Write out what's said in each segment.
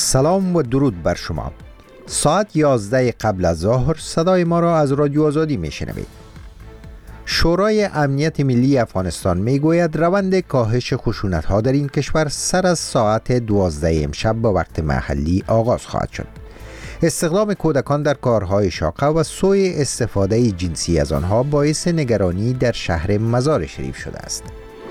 سلام و درود بر شما. ساعت 11 قبل از ظهر صدای ما را از رادیو آزادی میشنوید. شورای امنیت ملی افغانستان میگوید روند کاهش خشونت‌ها در این کشور سر از ساعت 12 امشب به وقت محلی آغاز خواهد شد. استخدام کودکان در کارهای شاقه و سوء استفاده جنسی از آنها باعث نگرانی در شهر مزار شریف شده است.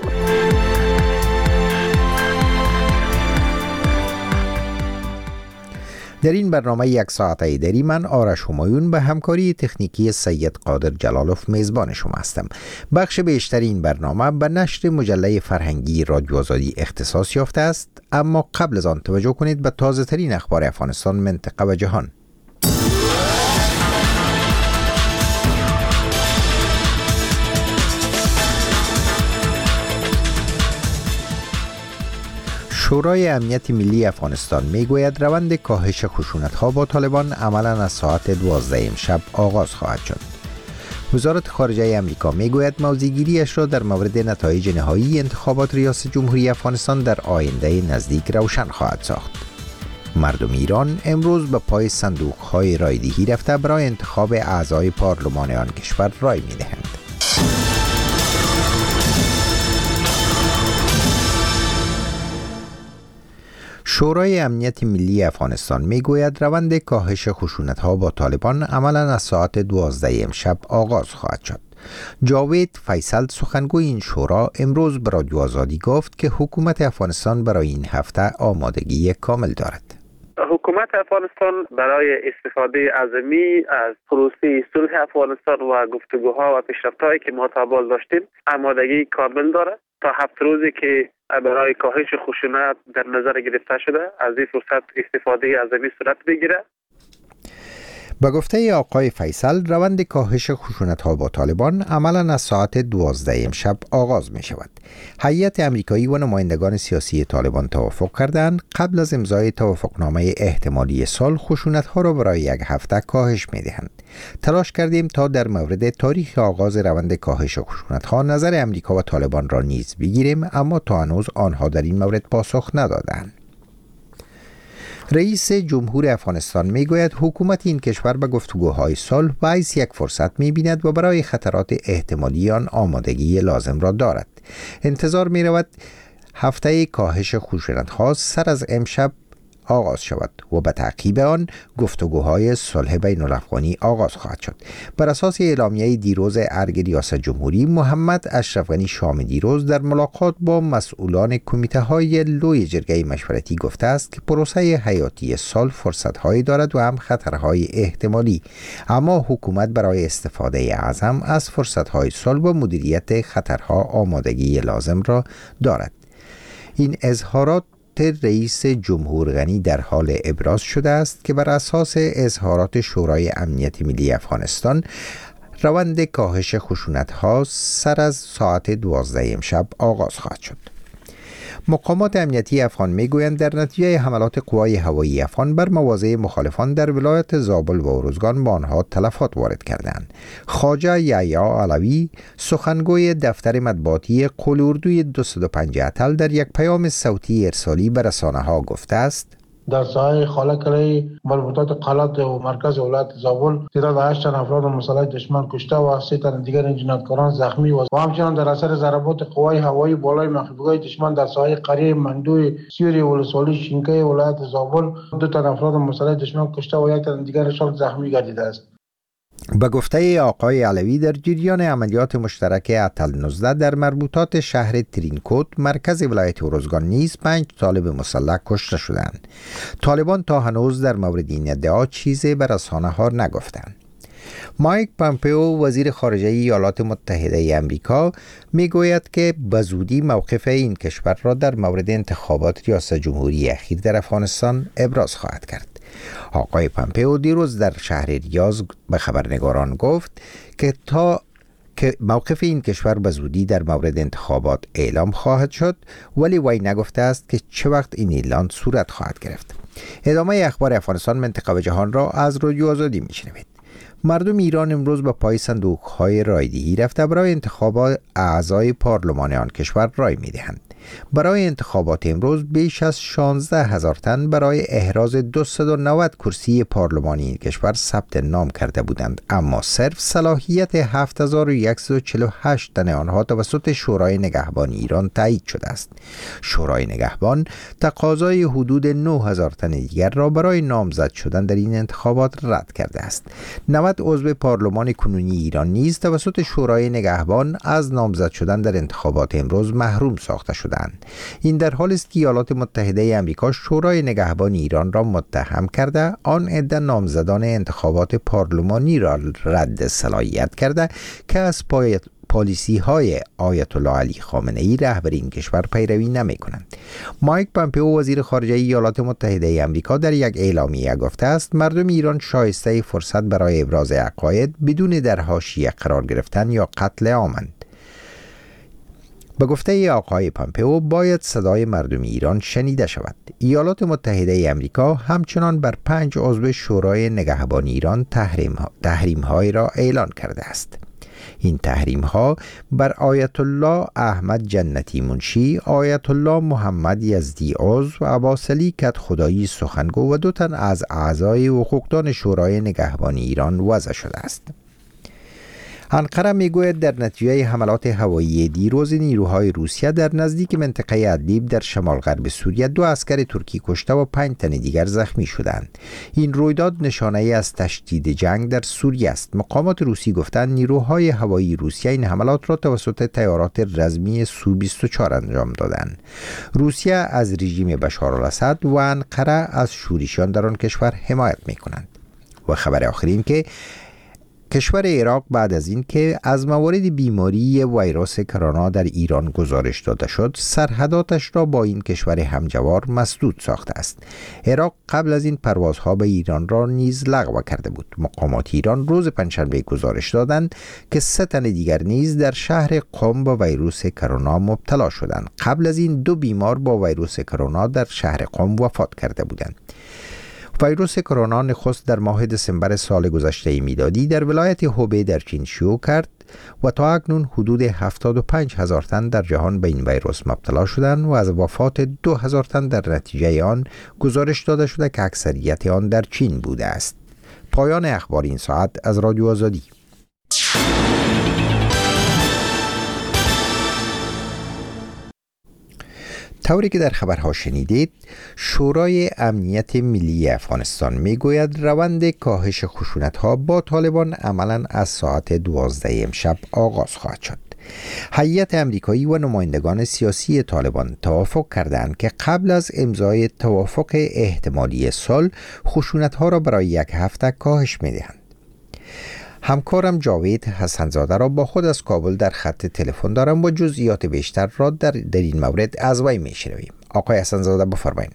در این برنامه یک ساعته دری من آرش همایون به همکاری تکنیکی سید قادر جلالوف میزبان شما هستم. بخش بیشتر این برنامه به نشر مجله فرهنگی رادیو آزادی اختصاص یافته است، اما قبل از آن توجه کنید به تازه ترین اخبار افغانستان، منطقه و جهان. شورای امنیت ملی افغانستان میگوید روند کاهش خشونت‌ها با طالبان عملاً از ساعت 12 امشب آغاز خواهد شد. وزارت خارجه آمریکا میگوید موضع‌گیری‌اش را در مورد نتایج نهایی انتخابات ریاست جمهوری افغانستان در آینده نزدیک روشن خواهد ساخت. مردم ایران امروز به پای صندوق‌های رایدهی رفته برای انتخاب اعضای پارلمان آن کشور رای می‌دهند. شورای امنیت ملی افغانستان میگوید روند کاهش خشونت‌ها با طالبان عملاً از ساعت 12 امشب آغاز خواهد شد. جاوید فیصل سخنگوی این شورا امروز به رادیو آزادی گفت که حکومت افغانستان برای این هفته آمادگی کامل دارد. حکومت افغانستان برای استفاده عظیمی از پروسه صلح افغانستان و گفتگوها و پیشرفت‌هایی که ما تا حال داشتیم آمادگی کامل دارد. تا 7 روزی که برای کاهش خشونت در نظر گرفته شده از این فرصت استفاده عظیمی صورت بگیره. به گفته آقای فیصل روند کاهش خشونت‌ها با طالبان عملاً از ساعت 12 امشب آغاز می شود. هیئت آمریکایی و نمایندگان سیاسی طالبان توافق کردند قبل از امضای توافقنامه احتمالی صلح خشونت‌ها را برای یک هفته کاهش می دهند. تلاش کردیم تا در مورد تاریخ آغاز روند کاهش خشونت‌ها نظر آمریکا و طالبان را نیز بگیریم، اما تا هنوز آنها در این مورد پاسخ ندادند. رئیس جمهور افغانستان میگوید حکومت این کشور به گفتگوهای صلح باعث یک فرصت می‌بیند و برای خطرات احتمالی آن آمادگی لازم را دارد. انتظار می‌رود هفته کاهش خشونت‌ها سر از امشب آغاز شود و به تعقیب آن گفتگوهای صلح بین الافغانی آغاز خواهد شد. بر اساس اعلامیه دیروز ارگ ریاست جمهوری، محمد اشرف غنی شام دیروز در ملاقات با مسئولان کمیته‌های لوی جرگه مشورتی گفته است که پروسه حیاتی صلح فرصت‌هایی دارد و هم خطرهای احتمالی، اما حکومت برای استفاده اعظم از فرصت‌های صلح و مدیریت خطرها آمادگی لازم را دارد. این اظهارات رئیس جمهور غنی در حال ابراز شده است که بر اساس اظهارات شورای امنیت ملی افغانستان روند کاهش خشونت‌ها سر از ساعت 12 امشب آغاز خواهد شد. مقامات امنیتی افغان میگویند در نتیجه حملات قوای هوایی افغان بر مواضع مخالفان در ولایت زابل و ارزگان به آنها تلفات وارد کردند. خواجه یحیی علوی سخنگوی دفتر مطبوعاتی قول اردوی 205 اتل در یک پیام صوتی ارسالی به رسانه‌ها گفته است: در ساحه خالقلی مربوطات قلات و مرکز ولایت زابل تعداد 8 تن افراد مسلح دشمن کشته و 3 تن دیگر جنایتکاران زخمی و همچنین در اثر ضربات قوای هوایی بالای مخفیگاه دشمن در ساحه قریه مندوی سیوری ولسوالی شینکه ولایت زابل 2 تن افراد مسلح دشمن کشته و 1 تن دیگرشان زخمی گردیده است. به گفته آقای علوی در جریان عملیات مشترک اتل 19 در مربوطات شهر ترینکوت مرکز ولایت ارزگان نیز 5 طالب مسلح کشته شدند. طالبان تا هنوز در مورد این ادعا چیزی به رسانه‌ها نگفتند. مایک پامپئو وزیر خارجه ایالات متحده آمریکا میگوید که به زودی موقف این کشور را در مورد انتخابات ریاست جمهوری اخیر در افغانستان ابراز خواهد کرد. آقای پامپئو دیروز در شهر ریاض به خبرنگاران گفت که موقف این کشور به زودی در مورد انتخابات اعلام خواهد شد، ولی وی نگفته است که چه وقت این اعلان صورت خواهد گرفت. ادامه اخبار افغانستان، منطقه و جهان را از رادیو آزادی میشنوید. مردم ایران امروز به پای صندوق‌های رایدهی رفته برای انتخاب اعضای پارلمان آن کشور رای می‌دهند. برای انتخابات امروز بیش از 16,000 تن برای احراز 290 کرسی پارلمانی این کشور ثبت نام کرده بودند، اما صرف صلاحیت 7148 تن آنها توسط شورای نگهبان ایران تایید شده است. شورای نگهبان تقاضای حدود 9000 تن دیگر را برای نامزد شدن در این انتخابات رد کرده است. 90 عضو پارلمان کنونی ایران نیز توسط شورای نگهبان از نامزد شدن در انتخابات امروز محروم ساخته شدند. این در حالی است که ایالات متحده آمریکا شورای نگهبان ایران را متهم کرده آن عده نامزدان انتخابات پارلمانی را رد صلاحیت کرده که از پالیسی های آیت الله علی خامنه ای رهبر این کشور پیروی نمی کنند. مایک پامپئو وزیر خارجه ایالات متحده آمریکا در یک اعلامیه گفته است مردم ایران شایسته فرصت برای ابراز عقاید بدون در حاشیه قرار گرفتن یا قتل عامند. به گفته آقای پامپئو باید صدای مردم ایران شنیده شود. ایالات متحده آمریکا همچنان بر 5 عضو شورای نگهبان ایران تحریم های را اعلان کرده است. این تحریم ها بر آیت الله احمد جنتی منشی، آیت الله محمد یزدی عضو و عباس علی کدخدایی سخنگو و 2 تن از اعضای حقوقدان شورای نگهبان ایران وضع شده است. انقره میگوید در نتیجه حملات هوایی دیروز نیروهای روسیه در نزدیک منطقه ادلیب در شمال غرب سوریه 2 عسکر ترکی کشته و 5 تن دیگر زخمی شدند. این رویداد نشانه ای از تشدید جنگ در سوریه است. مقامات روسی گفتند نیروهای هوایی روسیه این حملات را توسط طیارات رزمی سو-24 انجام دادند. روسیه از رژیم بشار الاسد و انقره از شورشیان در آن کشور حمایت می‌کنند. و خبر آخر این که کشور عراق بعد از این که از موارد بیماری ویروس کرونا در ایران گزارش داده شد، سرحداتش را با این کشور همجوار مسدود ساخته است. عراق قبل از این پروازها به ایران را نیز لغو کرده بود. مقامات ایران روز پنجشنبه گزارش دادند که 3 تن دیگر نیز در شهر قم با ویروس کرونا مبتلا شدند. قبل از این 2 بیمار با ویروس کرونا در شهر قم وفات کرده بودند. ویروس کرونا نخست در ماه دسامبر سال گذشته میلادی در ولایت هوبی در چین شیوع کرد و تا اکنون حدود 75,000 تن در جهان به این ویروس مبتلا شدند و از وفات 2,000 تن در نتیجه آن گزارش داده شده که اکثریت آن در چین بوده است. پایان اخبار این ساعت از رادیو آزادی. طوری که در خبرها شنیدید، شورای امنیت ملی افغانستان میگوید روند کاهش خشونت‌ها با طالبان عملاً از ساعت 12 امشب آغاز خواهد شد. هیئت امریکایی و نمایندگان سیاسی طالبان توافق کردند که قبل از امضای توافق احتمالی صلح خشونت‌ها را برای 1 هفته کاهش می‌دهند. همکارم جاوید حسنزاده را با خود از کابل در خط تلفن دارم و جزئیات بیشتر را در این مورد از وی میشنویم. آقای حسنزاده بفرمایید.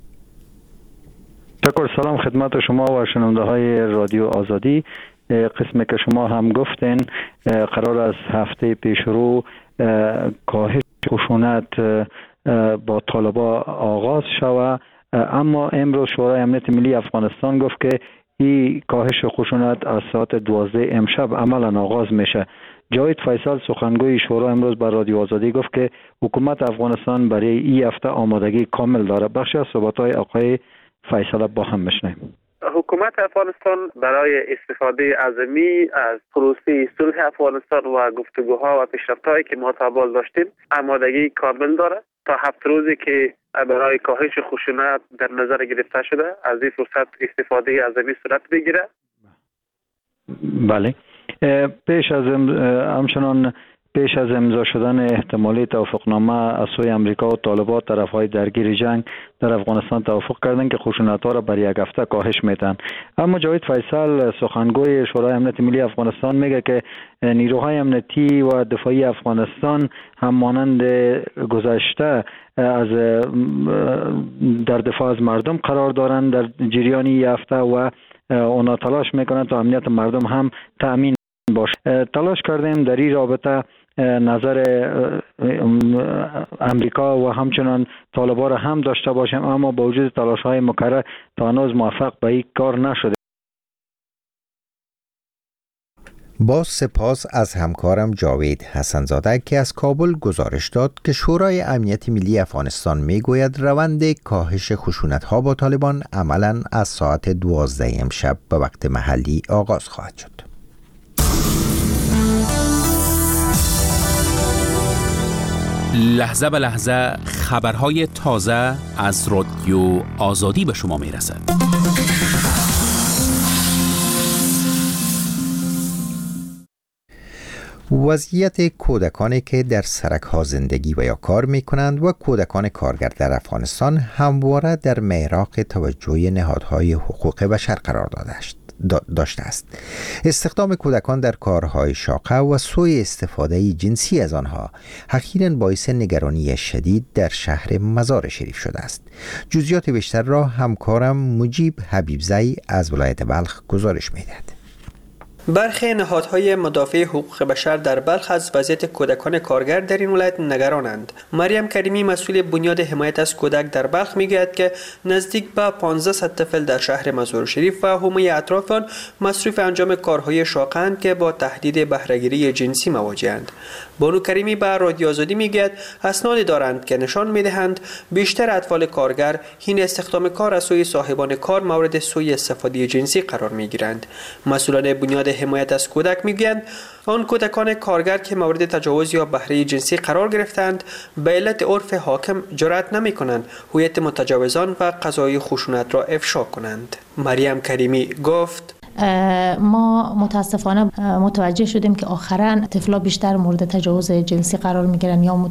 تشکر. سلام خدمت شما و شنونده های رادیو آزادی. قسمی که شما هم گفتین قرار از هفته پیش رو کاهش خشونت با طالبان آغاز شود، اما امروز شورای امنیت ملی افغانستان گفت که این کاهش خشونت از ساعت 12 امشب عملا آغاز میشه. جاوید فیصل سخنگوی شورا امروز بر رادیو آزادی گفت که حکومت افغانستان برای این هفته آمادگی کامل داره. بخشی از صحبت‌های آقای فیصل با هم بشنویم. حکومت افغانستان برای استفاده عظیمی از پروسه صلح افغانستان و گفتگوها و پیشرفت‌هایی که ما تا بال داشتیم آمادگی کامل داره. تا 7 روزی که برای کاهش خشونت در نظر گرفته شده از این فرصت استفاده عظیمی صورت بگیره. بله. پیش از امضا شدن احتمالی توافقنامه از سوی امریکا و طالبان، طرفهای درگیر جنگ در افغانستان توافق کردند که خشونت‌ها را بر 1 هفته کاهش میدن. اما جاوید فیصل سخنگوی شورای امنیت ملی افغانستان میگه که نیروهای امنیتی و دفاعی افغانستان هم مانند گذشته از در دفاع از مردم قرار دارند در جریان 1 هفته و اونا تلاش میکنند تا امنیت مردم هم تأمین باشه. تلاش کردیم در این رابطه نظر امریکا و همچنان طالبان را هم داشته باشیم، اما با وجود تلاش‌های مکرر تا هنوز موفق به این کار نشده. با سپاس از همکارم جاوید حسنزاده که از کابل گزارش داد که شورای امنیت ملی افغانستان میگوید روند کاهش خشونت‌ها با طالبان عملاً از ساعت 12 امشب به وقت محلی آغاز خواهد شد. لحظه به لحظه خبرهای تازه از رادیو آزادی به شما میرسد. وضعیت کودکانی که در سرک‌ها زندگی و یا کار می‌کنند و کودکان کارگر در افغانستان همواره در محراق توجه نهادهای حقوق بشر قرار داشته است. استخدام کودکان در کارهای شاقه و سوء استفاده جنسی از آنها اخیراً باعث نگرانی شدید در شهر مزار شریف شده است. جزئیات بیشتر را همکارم مجیب حبیبزی از ولایت بلخ گزارش می‌دهد. برخی نهادهای مدافع حقوق بشر در بلخ از وضعیت کودکان کارگر در این ولایت نگرانند. مریم کریمی مسئول بنیاد حمایت از کودک در بلخ میگوید که نزدیک به 1500 طفل در شهر مزار شریف و حومه اطراف آن مصروف انجام کارهای شاقه‌اند که با تهدید بهره‌گیری جنسی مواجه‌اند. بانو کریمی به رادیو آزادی میگوید اسنادی دارند که نشان میدهند بیشتر اطفال کارگر حین استخدام کار از سوی صاحبان کار مورد سوء استفاده جنسی قرار میگیرند. مسئولان بنیاد حمایت از کودک میگویند آن کودکان کارگر که مورد تجاوز یا بهره جنسی قرار گرفتند به علت عرف حاکم جرأت نمی‌کنند هویت متجاوزان و قضای خشونت را افشا کنند. مریم کریمی گفت ما متاسفانه متوجه شدیم که آخرا طفلا بیشتر مورد تجاوز جنسی قرار میگیرن یا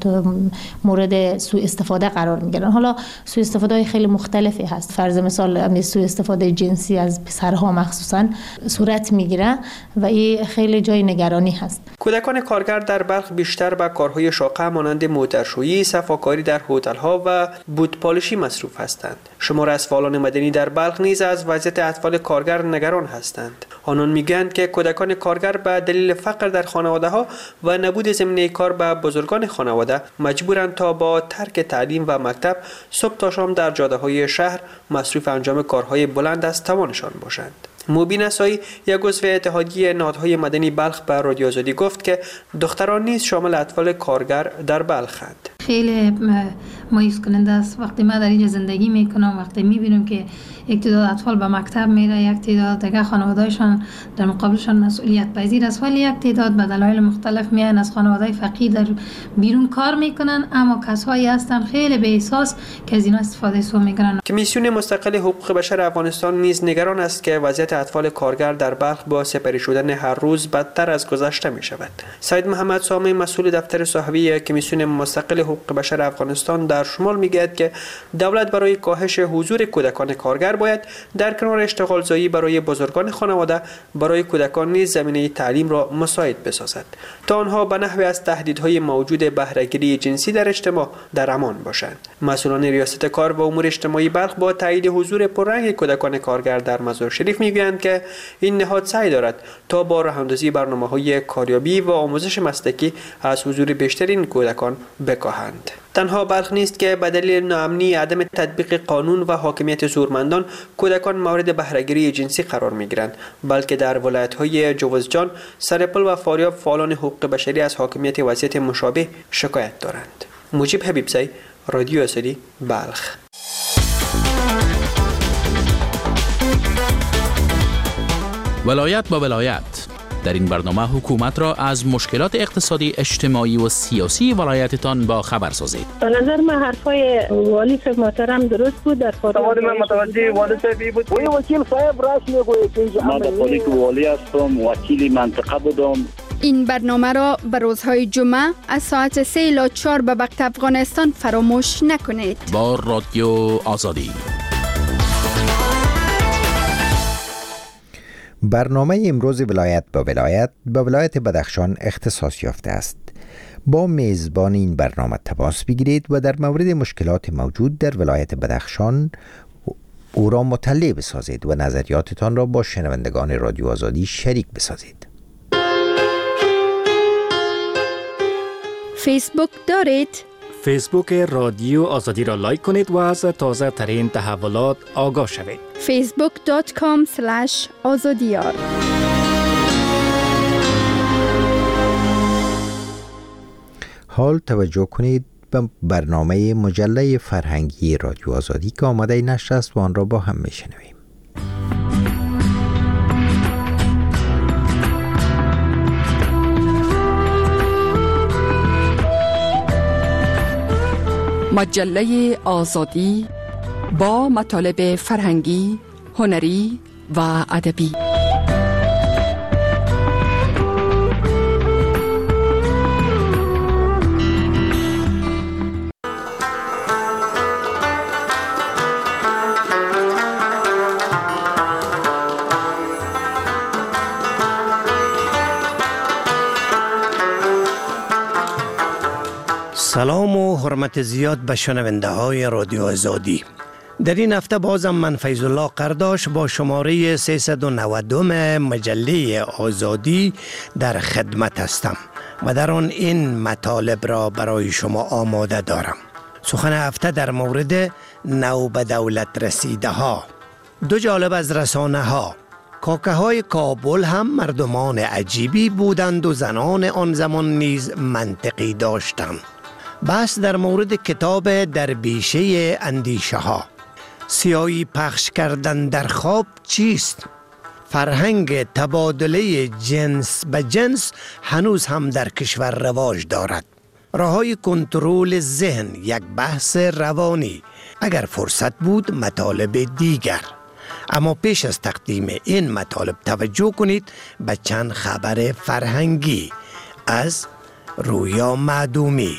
مورد سوء استفاده قرار میگیرن. حالا سوء استفاده های خیلی مختلفی هست. فرض مثال سوء استفاده جنسی از پسرها مخصوصا صورت میگیره و این خیلی جای نگرانی هست. کودکان کارگر در بلخ بیشتر به کارهای شاقه مانند موترشویی، صفاکاری در هتل‌ها و بوت‌پالشی مصروف هستند. شمار از فعالان مدنی در بلخ نیز از وضعیت اطفال کارگر نگران هستند. آنان میگویند که کودکان کارگر به دلیل فقر در خانواده‌ها و نبود زمینه کار به بزرگان خانواده مجبورند تا با ترک تعلیم و مکتب صبح تا شام در جاده‌های شهر مصروف انجام کارهای بلند از توانشان باشند. مبین اسایی یک عضو اتحادیه نهادهای مدنی بلخ به رادیو آزادی گفت که دختران نیز شامل اطفال کارگر در بلخند. خیلی مایوس کننده است وقتی ما در اینجا زندگی میکنم، وقتی میبینم که یک تعداد اطفال به مکتب میره، یک تعداد دیگه خانواده‌شان در مقابلشان مسئولیت پذیر است، ولی یک تعداد به دلایل مختلف میان از خانواده فقیر در بیرون کار میکنن، اما کسایی هستن خیلی به احساس که از اینا استفاده سو میکنن. کمیسیون مستقل حقوق بشر افغانستان نیز نگران است که وضعیت اطفال کارگر در بلخ با سپری شدن هر روز بدتر از گذشته می شود. سید محمد سامی مسئول دفتر صحوی کمیسیون مستقل حقوق بشر افغانستان در شمال میگوید که دولت برای کاهش حضور کودکان کارگر باید در کنار اشتغال زایی برای بزرگان خانواده برای کودکان نیز زمینه تعلیم را مساعد بسازد تا آنها به نحو از تهدیدهای موجود بهره‌گیری جنسی در اجتماع در امان باشند. مسئولان ریاست کار و امور اجتماعی بلخ با تایید حضور پررنگ کودکان کارگر در مزار شریف میگویند که این نهاد سعی دارد تا با راه‌اندازی برنامه‌های کاریابی و آموزش مسلکی از حضور بیشتر این کودکان بکاهند. تنها بلخ نیست که به دلیل ناامنی عدم تطبیق قانون و حاکمیت زورمندان کودکان مورد بهره‌گیری جنسی قرار می‌گیرند، بلکه در ولایت‌های جوزجان، سرپل و فاریاب فعالان حقوق بشری از حاکمیت وضعیت مشابه شکایت دارند. مجیب حبیبزی، رادیو آزادی، بلخ. ولایت با ولایت در این برنامه حکومت را از مشکلات اقتصادی، اجتماعی و سیاسی ولایتتان با خبر سازید. به نظر من حرفای والی صاحب محترم درست بود. در سوال من متوجه والی صاحب بود. وکیل صاحب راست میگوید که من به پلیس والی هستم، وکیل منطقه بودم. این برنامه را به روزهای جمعه از ساعت 3 الی 4 به وقت افغانستان فراموش نکنید. با رادیو آزادی. برنامه امروز ولایت با ولایت به ولایت بدخشان اختصاص یافته است. با میزبان این برنامه تماس بگیرید و در مورد مشکلات موجود در ولایت بدخشان او را مطلع بسازید و نظریاتتان را با شنوندگان رادیو آزادی شریک بسازید. فیسبوک دارید؟ فیسبوک رادیو آزادی را لایک کنید و از تازه ترین تحولات آگاه شوید. facebook.com/azadiyar حال توجه کنید به برنامه مجله فرهنگی رادیو آزادی که آماده نشر است و آن را با هم میشنویم. مجله آزادی با مطالب فرهنگی، هنری و ادبی. سلام و حرمت زیاد به شنونده های رادیو آزادی. در این هفته بازم من فیض الله قرداش با شماره 392 مجله آزادی در خدمت هستم و در آن این مطالب را برای شما آماده دارم. سخن هفته در مورد نو به دولت رسیده ها. دو جالب از رسانه ها. کاکه های کابل هم مردمان عجیبی بودند و زنان آن زمان نیز منطقی داشتند. بحث در مورد کتاب در بیشه اندیشه ها. سیاهی پخش کردن در خواب چیست؟ فرهنگ تبادله جنس به جنس هنوز هم در کشور رواج دارد. راههای کنترل ذهن، یک بحث روانی. اگر فرصت بود مطالب دیگر. اما پیش از تقدیم این مطالب توجه کنید به چند خبر فرهنگی از رویا معدومی.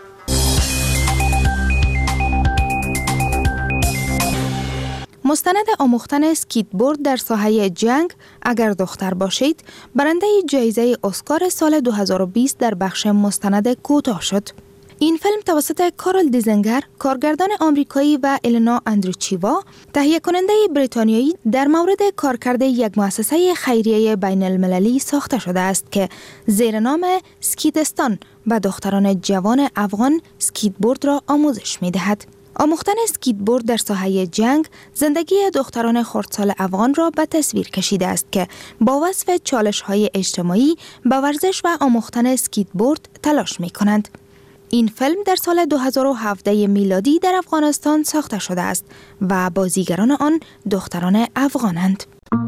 مستند آموختن اسکیتبورد در ساحه جنگ اگر دختر باشید برنده جایزه اسکار سال 2020 در بخش مستند کوتاه شد. این فیلم توسط کارل دیزنگر، کارگردان آمریکایی و الینا اندریچیوا، تهیه کننده بریتانیایی در مورد کارکرد یک مؤسسه خیریه بین المللی ساخته شده است که زیر نام سکیتستان به دختران جوان افغان سکیتبورد را آموزش می دهد. آموختن اسکیتبورد در ساحه جنگ زندگی دختران خردسال افغان را به تصویر کشیده است که با وصف چالش‌های اجتماعی به ورزش و آموختن اسکیتبورد تلاش می‌کنند. این فیلم در سال 2017 میلادی در افغانستان ساخته شده است و بازیگران آن دختران افغانند.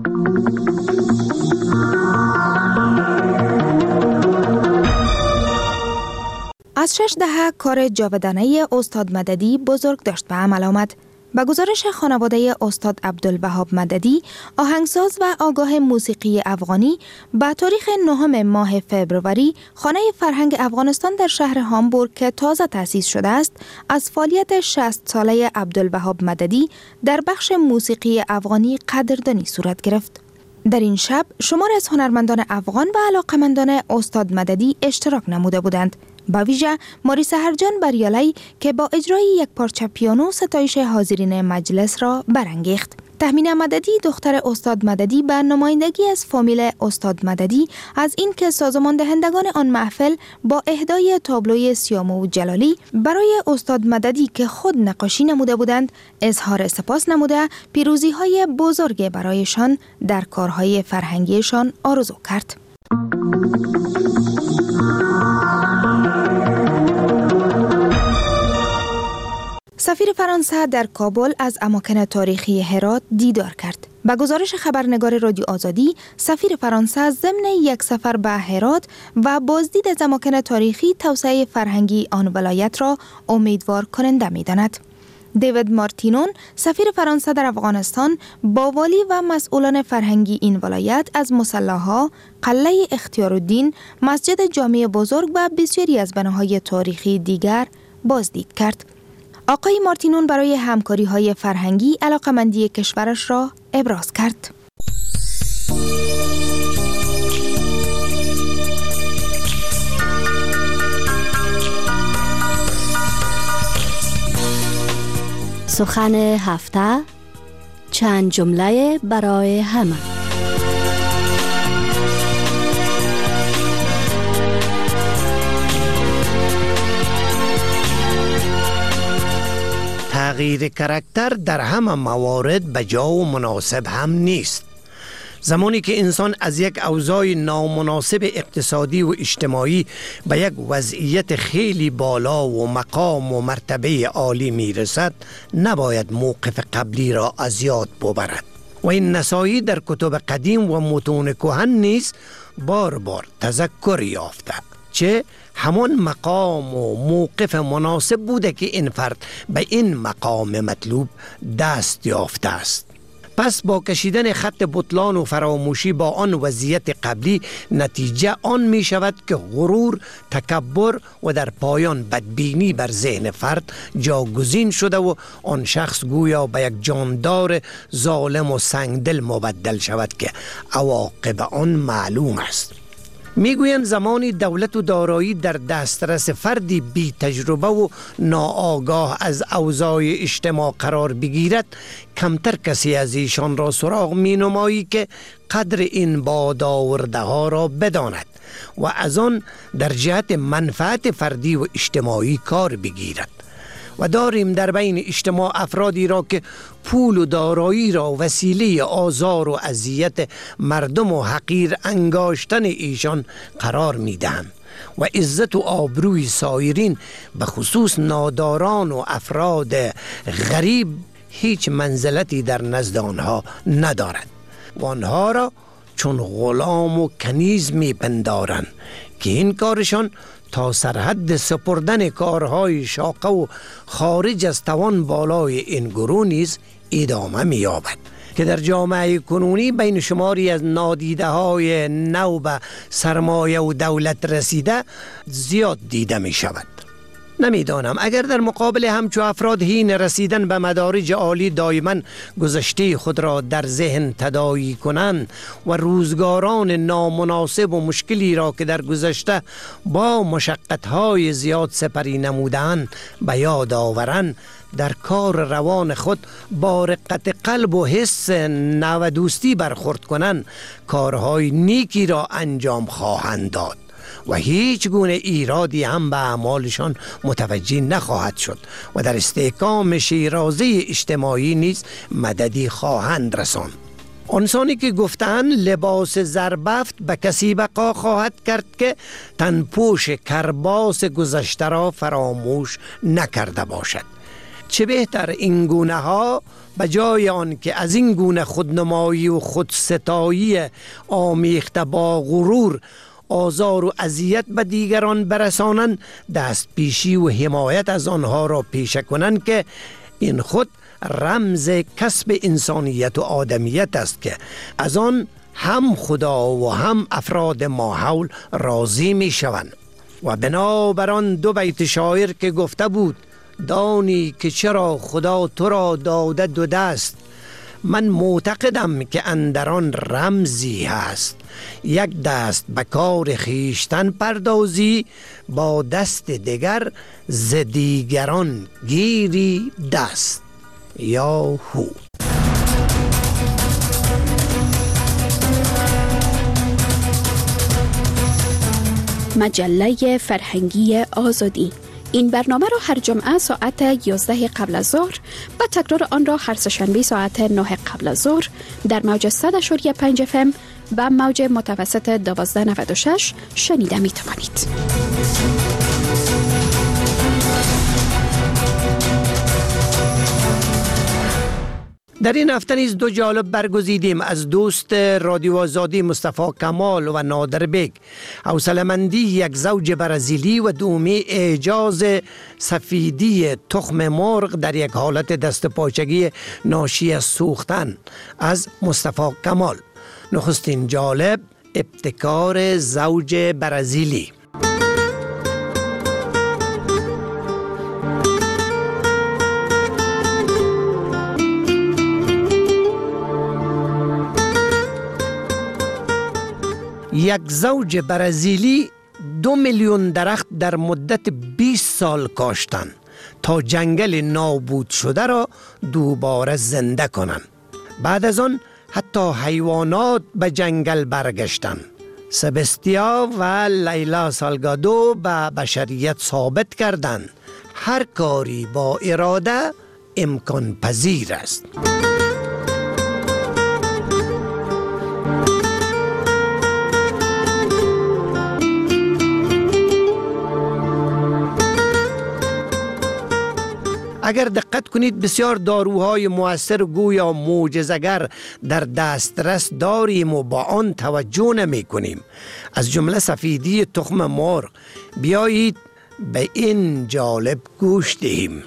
از 6 دهه کار جاودانه استاد مددی بزرگ داشت به عمل آمد. به گزارش خانواده استاد عبدالوهاب مددی، آهنگساز و آگاه موسیقی افغانی، به تاریخ 9 ماه فبروری خانه فرهنگ افغانستان در شهر هامبورگ که تازه تأسیس شده است، از فعالیت 60 ساله عبدالوهاب مددی در بخش موسیقی افغانی قدردانی صورت گرفت. در این شب شمار از هنرمندان افغان و علاقمندان استاد مددی اشتراک نموده بودند. با ویژه ماری سحرجان بریالی که با اجرای یک پارچه پیانو ستایش حاضرین مجلس را برانگیخت. تهمینه مددی، دختر استاد مددی، به نمایندگی از فامیل استاد مددی از اینکه سازمان دهندگان آن محفل با اهدای تابلوی سیامو جلالی برای استاد مددی که خود نقاشی نموده بودند اظهار سپاس نموده، پیروزی‌های بزرگ برایشان در کارهای فرهنگیشان آرزو کرد. سفیر فرانسه در کابل از اماکن تاریخی هرات دیدار کرد. به گزارش خبرنگار رادیو آزادی، سفیر فرانسه ضمن یک سفر به هرات و بازدید از اماکن تاریخی توسعه فرهنگی آن ولایت را امیدوار کننده می‌داند. دیوید مارتینون، سفیر فرانسه در افغانستان، با والی و مسئولان فرهنگی این ولایت از مصلاها، قلعه اختیارالدین، مسجد جامع بزرگ و بسیاری از بناهای تاریخی دیگر بازدید کرد. آقای مارتینون برای همکاری‌های فرهنگی علاقه‌مندی کشورش را ابراز کرد. سخن هفته، چند جمله برای همه. تغییر کاراکتر در همه موارد به جا و مناسب هم نیست. زمانی که انسان از یک اوضاع نامناسب اقتصادی و اجتماعی به یک وضعیت خیلی بالا و مقام و مرتبه عالی میرسد، نباید موقف قبلی را از یاد ببرد. و این نصایح در کتب قدیم و متون کهن نیز بار بار تذکر یافته، چه همان مقام و موقف مناسب بوده که این فرد به این مقام مطلوب دست یافته است. پس با کشیدن خط بطلان و فراموشی با آن وضعیت قبلی، نتیجه آن می شود که غرور، تکبر و در پایان بدبینی بر ذهن فرد جاگزین شده و آن شخص گویا به یک جاندار ظالم و سنگدل مبدل شود که عواقب آن معلوم است. میگویند زمانی دولت و دارایی در دسترس فردی بی تجربه و ناآگاه از اوضاع اجتماع قرار بگیرد، کمتر کسی از ایشان را سراغ می نمایی که قدر این بادآورده ها را بداند و از آن در جهت منفعت فردی و اجتماعی کار بگیرد. و داریم در بین اجتماع افرادی را که پول و دارایی را وسیله آزار و اذیت مردم و حقیر انگاشتن ایشان قرار می دهند و عزت و آبروی سایرین به خصوص ناداران و افراد غریب هیچ منزلتی در نزد آنها ندارد و آنها را چون غلام و کنیز می پندارند که این کارشان تا سرحد سپردن کارهای شاقه و خارج از توان بالای این گروه نیز ادامه می‌یابد که در جامعه کنونی بین شماری از نادیده های نو به سرمایه و دولت رسیده زیاد دیده می شود. نمیدانم اگر در مقابل همچو افراد هین رسیدن به مدارج عالی دائما گذشته خود را در ذهن تداعی کنند و روزگاران نامناسب و مشکلی را که در گذشته با مشقت‌های زیاد سپری نمودند به یاد آورند، در کار روان خود با رقت قلب و حس نو دوستی برخورد کنند، کارهای نیکی را انجام خواهند داد و هیچ گونه ایرادی هم به اعمالشان متوجه نخواهد شد و در استحکام شیرازه اجتماعی نیز مددی خواهند رساند. انسانی که گفتند لباس زربفت به کسی بقا خواهد کرد که تنپوش کرباس گذشته را فراموش نکرده باشد. چه بهتر این گونه ها به جای آن که از این گونه خودنمایی و خودستایی آمیخته با غرور آزار و اذیت به دیگران برسانند، دست پیشی و حمایت از آنها را پیشه کنند که این خود رمز کسب انسانیت و آدمیت است که از آن هم خدا و هم افراد ماحول راضی می شوند. و بنابراین دو بیت شاعر که گفته بود دانی که چرا خدا تو را داده دو دست، من معتقدم که اندران رمزی هست، یک دست به کار خیشتن پردازی، با دست دیگر ز دیگران گیری دست. یا هو. مجله فرهنگی آزادی. این برنامه را هر جمعه ساعت 11 قبل از ظهر و تکرار آن را هر سه‌شنبه ساعت 9 قبل از ظهر در موج 100.5 FM و موج متوسط 1296 شنیده می توانید. در این هفته نیز دو جالب برگزیدیم از دوست رادیو آزادی مصطفی کمال و نادر بیگ. حوصله‌مندی یک زوج برزیلی و دومی اعجاز سفیدی تخم مرغ در یک حالت دستپاچگی ناشی از سوختن از مصطفی کمال. نخستین جالب ابتکار زوج برزیلی. یک زوج برزیلی 2 میلیون درخت در مدت 20 سال کاشتند تا جنگل نابود شده را دوباره زنده کنند. بعد از آن حتی حیوانات به جنگل برگشتند. سبستیا و لیلا سالگادو به بشریت ثابت کردند هر کاری با اراده امکان پذیر است. اگر دقت کنید بسیار داروهای مؤثر گویا معجزه‌گر در دسترس داریم و با آن توجه نمی کنیم. از جمله سفیدی تخم مرغ. بیایید به این جالب گوش دهیم.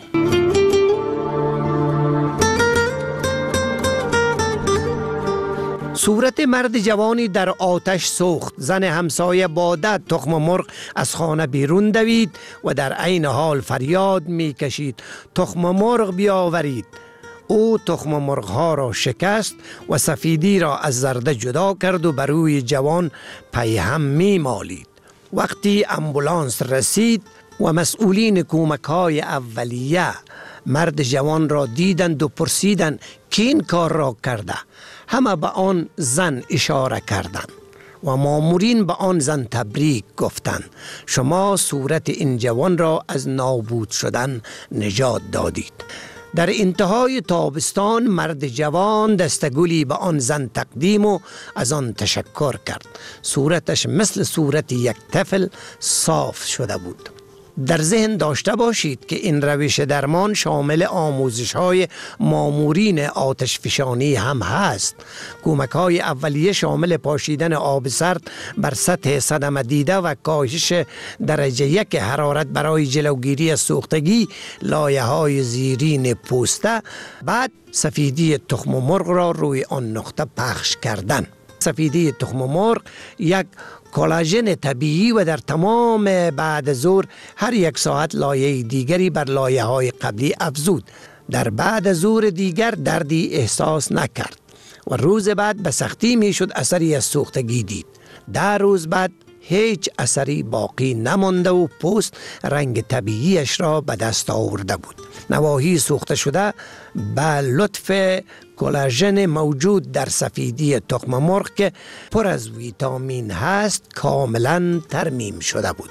صورت مرد جوانی در آتش سوخت. زن همسایه با ده تخم مرغ از خانه بیرون دوید و در عین حال فریاد می کشید تخم مرغ بیاورید. او تخم مرغ ها را شکست و سفیدی را از زرده جدا کرد و بر روی جوان پیهم می مالید. وقتی امبولانس رسید و مسئولین کمک های اولیه مرد جوان را دیدند و پرسیدند که این کار را کرده. همه به آن زن اشاره کردند و مامورین به آن زن تبریک گفتند. شما صورت این جوان را از نابود شدن نجات دادید. در انتهای تابستان مرد جوان دستگلی به آن زن تقدیم و از آن تشکر کرد. صورتش مثل صورت یک طفل صاف شده بود. در ذهن داشته باشید که این روش درمان شامل آموزش‌های مامورین آتشفشانی هم هست. کمک‌های اولیه شامل پاشیدن آب سرد بر سطح صدمه دیده و کاهش درجه 1 حرارت برای جلوگیری از سوختگی لایه‌های زیرین پوسته. بعد سفیدی تخم مرغ را روی آن نقطه پخش کردن. سفیدی تخم مرغ یک کلاژن طبیعی و در تمام بعد ظهر هر 1 ساعت لایه دیگری بر لایه های قبلی افزود. در بعد ظهر دیگر دردی احساس نکرد و روز بعد به سختی می شد اثری از سوختگی دید. 10 روز بعد هیچ اثری باقی نمانده و پوست رنگ طبیعیش را به دست آورده بود. نواحی سوخته شده به لطف کلاژن موجود در سفیدی تخم مرغ که پر از ویتامین هست کاملا ترمیم شده بود.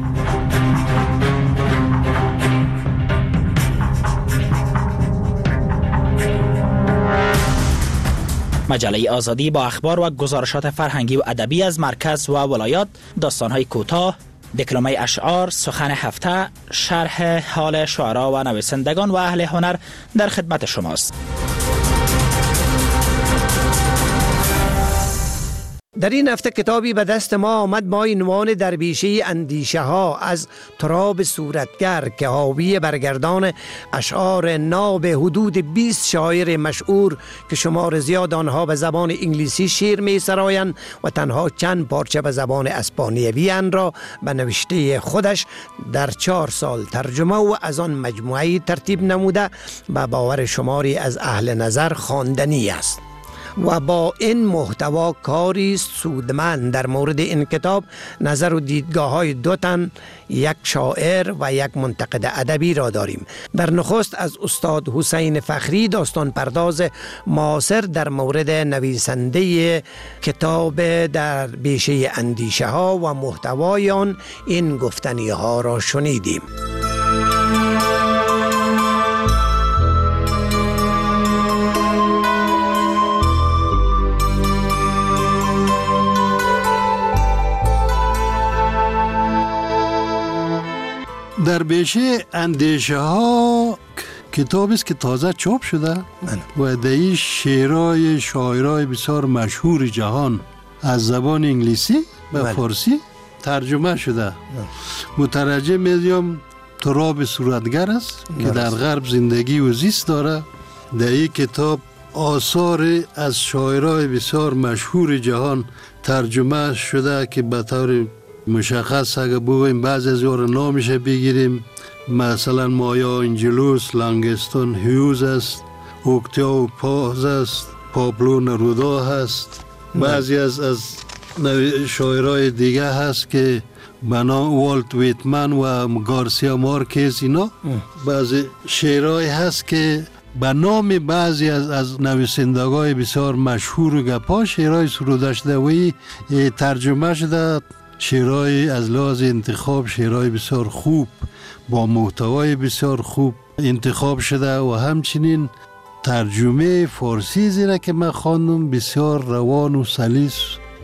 مجله آزادی با اخبار و گزارشات فرهنگی و ادبی از مرکز و ولایات، داستان‌های کوتاه، دکلمه اشعار، سخن هفته، شرح حال شعرا و نویسندگان و اهل هنر در خدمت شماست. در این هفته کتابی به دست ما آمد با عنوان در بیشه اندیشه ها از تراب صورتگر که حاوی برگردان اشعار ناب حدود 20 شاعر مشهور که شمار زیاد آنها به زبان انگلیسی شعر می سرایند و تنها چند پارچه به زبان اسپانیوی آن را به نوشته خودش در 4 سال ترجمه و از آن مجموعه ترتیب نموده به باور شماری از اهل نظر خواندنی است. و با این محتوا کاری سودمند در مورد این کتاب نظر و دیدگاه های 2 تن، یک شاعر و یک منتقد ادبی را داریم. در نخست از استاد حسین فخری داستان پرداز معاصر در مورد نویسنده کتاب در بیشه اندیشه ها و محتوای آن این گفتنی ها را شنیدیم. در بیشه اندیشه ها کتابی است که تازه چاپ شده و در این شعرهای شاعرای بسیار مشهور جهان از زبان انگلیسی به فارسی ترجمه شده. مترجم میدیم تراب صورتگر است که در غرب زندگی و زیست داره. در این کتاب آثار از شاعرای بسیار مشهور جهان ترجمه شده که به طور مشخص اگه بگویم بعضی از یار نامش بگیریم، مثلا مایا انجلوس، لانگستون هیوز است، اوکتاو پاز است، پابلو نرودا هست، بعضی از شاعرای دیگه هست که بنا والت ویتمن و گارسیا مارکز. اینا بعضی شعرهای هست که به نام بعضی از نویسندگان بسیار مشهور و گپا شعرهای سروده شده و ترجمه شده. شعرهای از لحاظ انتخاب شعرهای بسیار خوب با محتوای بسیار خوب انتخاب شده و همچنین ترجمه فارسی زیره که من خواندم بسیار روان و سلیس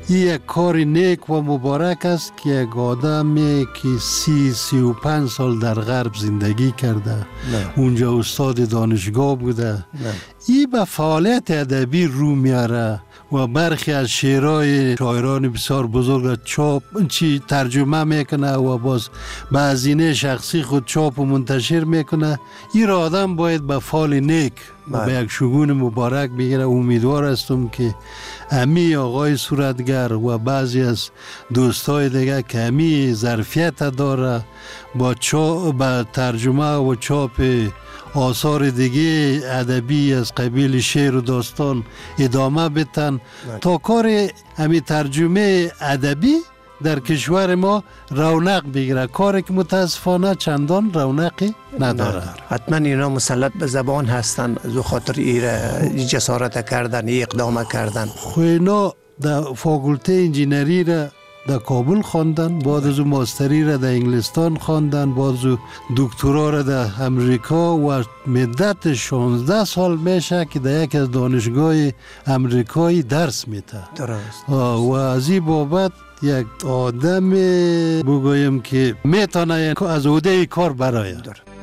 این یک کار نیک و مبارک است که یک آدمی که 35 سال در غرب زندگی کرده، اونجا استاد دانشگاه بوده، این به فعالیت ادبی رو میاره و برخی از شعرهای شاعران بسیار بزرگ ترجمه میکنه و باز به هزینه شخصی خود چاپ و منتشر میکنه. این را آدم باید به فعال نیک و به یک شگون مبارک بگیره. امیدوار هستم که امی آقای صورتگر و بعضی از دوستای دیگه که امی ظرفیت داره با ترجمه و چاپ آثار دیگه ادبی از قبیل شعر و داستان ادامه بدن تا کار امی ترجمه ادبی در کشور ما رونق بگیره، کاری که متاسفانه چندان رونقی نداره. حتما اینا مسلط به زبان هستن، از خاطر این جسارت کردن، این اقدام کردن. اینا در فاکولته انجینری را در کابل خواندن، بعد از ماستری را در انگلستان خواندن، بعد از دکترا را در امریکا و مدت 16 سال میشه که در یک از دانشگاه امریکایی درس میده. درست. و از این بابت یک آدم بگویم که میتونه از عهده کار برای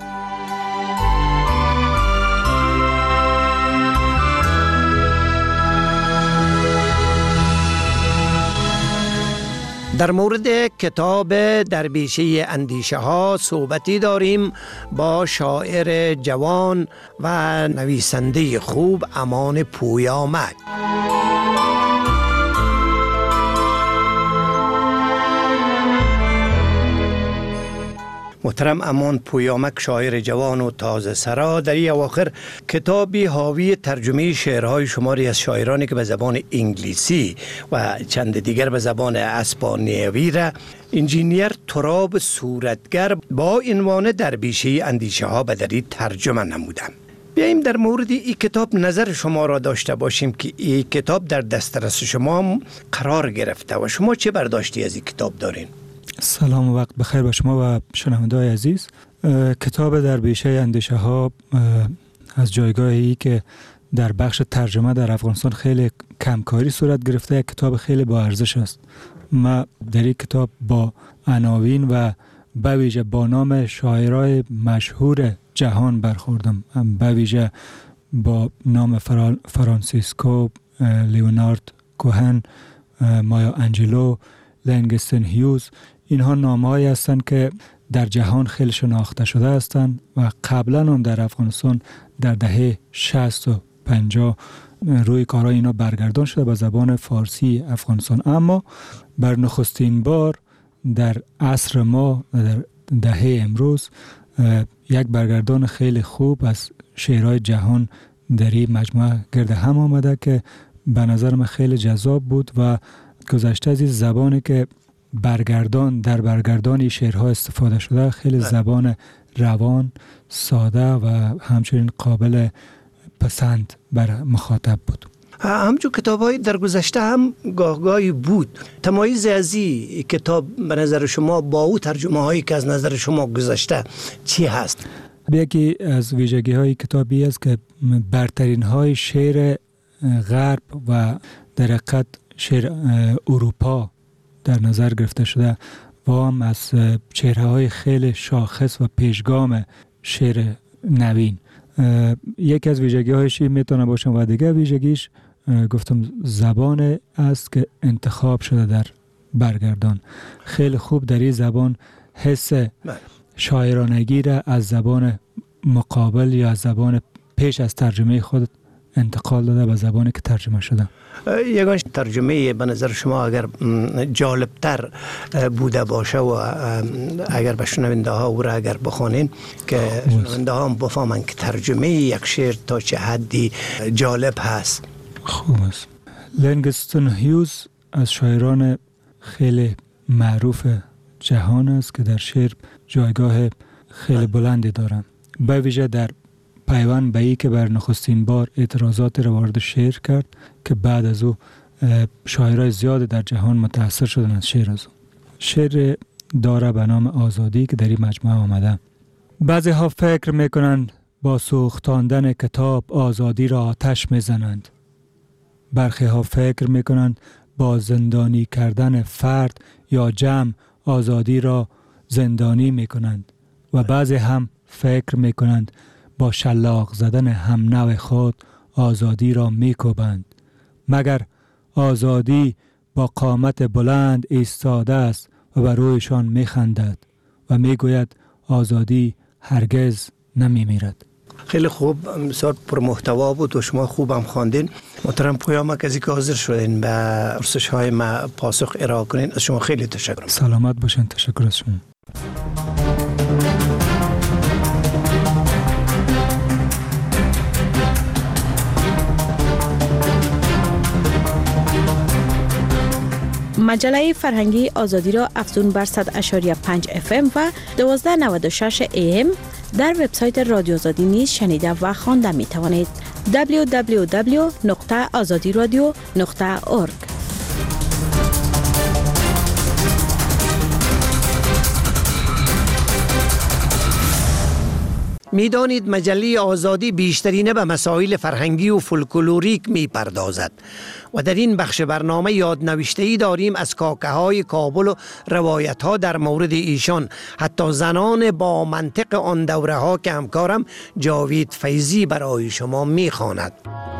در مورد کتاب درویشه اندیشه ها صحبتی داریم با شاعر جوان و نویسنده خوب امان پویامک. محترم امان پویامک، شاعر جوان و تازه سرا، در این اواخر کتابی حاوی ترجمه شعرهای شماری از شاعرانی که به زبان انگلیسی و چند دیگر به زبان اسپانیوی را انجینیر تراب صورتگر با عنوان درویشه اندیشه ها به دری ترجمه نمودند. بیاییم در مورد این کتاب نظر شما را داشته باشیم که این کتاب در دسترس شما قرار گرفته و شما چه برداشتی از این کتاب دارین؟ سلام و وقت بخیر به شما و شنونده‌های عزیز. کتاب درویشه اندیشه ها از جایگاهی که در بخش ترجمه در افغانستان خیلی کمکاری صورت گرفته، یک کتاب خیلی با ارزش است. ما در این کتاب با عناوین و به ویژه با نام شاعرای مشهور جهان برخوردم، به ویژه با نام فرانسیسکو، لیونارد کوهن، مایا انجلو، لنگستن هیوز. اینها نامه‌هایی هستند که در جهان خیلی شناخته شده هستند و قبلا هم در افغانستان در دهه 60 و 50 روی کارهای اینا برگردان شده به زبان فارسی افغانستان، اما بر نخستین بار در عصر ما در دهه امروز یک برگردان خیلی خوب از شعرهای جهان در این مجموعه گرد هم آمده که به نظر من خیلی جذاب بود و گذشته از این زبانی که در برگردان شعرها استفاده شده خیلی زبان روان، ساده و همچنین قابل پسند بر مخاطب بود. همچون کتاب های در گذشته هم گاهگاهی بود. تمایز از این کتاب به نظر شما با او ترجمه هایی که از نظر شما گذشته چی هست؟ یکی از ویژگی های کتابی است که برترین های شعر غرب و در حقیقت شعر اروپا در نظر گرفته شده و هم از چهره‌های خیلی شاخص و پیشگام شعر نوین. یکی از ویژگی‌هایش میتونه باشه و دیگه ویژگیش گفتم زبان است که انتخاب شده در برگردان. خیلی خوب در این زبان حس شاعرانگی را از زبان مقابل یا از زبان پیش از ترجمه خود انتقال داده به زبانی که ترجمه شده. یگان ترجمه به نظر شما اگر جالبتر بوده باشه و اگر به شنونده ها او را اگر بخوانین که شنونده ها هم بفهمن که ترجمه یک شعر تا چه حدی جالب هست. خوب است. لنگستن هیوز از شاعران خیلی معروف جهان است که در شعر جایگاه خیلی بلندی دارن، به ویژه در پیوند به ای که بر نخستین بار اعتراضات را وارد شعر کرد که بعد از او شاعرای زیاد در جهان متاثر شدن از شعر از او. شعر داره به نام آزادی که در این مجموعه آمده. بعضی ها فکر میکنند با سوختاندن کتاب آزادی را آتش میزنند. برخی ها فکر میکنند با زندانی کردن فرد یا جمع آزادی را زندانی می کنند و بعضی هم فکر می کنند با شلاق زدن هم نوع خود آزادی را می کوبند. مگر آزادی با قامت بلند ایستاده است و بر رویشان می خندد و می گوید آزادی هرگز نمی میرد. خیلی خوب، بسیار پرمحتوا بود و شما خوبم خواندین. محترم پویا مرکزی که حاضر شدین به پرسش های ما پاسخ ارائه کنین، از شما خیلی تشکر. سلامت باشین. تشکر از شما. مجله فرهنگی آزادی را افزون بر 100.5 FM و 1296 AM در وبسایت رادیو آزادی نیز شنیده و خوانده می توانید. www.azadiradio.org. میدانید مجله آزادی بیشترینه به مسائل فرهنگی و فولکلوریک می پردازد و در این بخش برنامه یادنوشته‌ای داریم از کاکه های کابل و روایت ها در مورد ایشان، حتی زنان با منطق آن دوره ها که همکارم جاوید فیضی برای شما می خواند.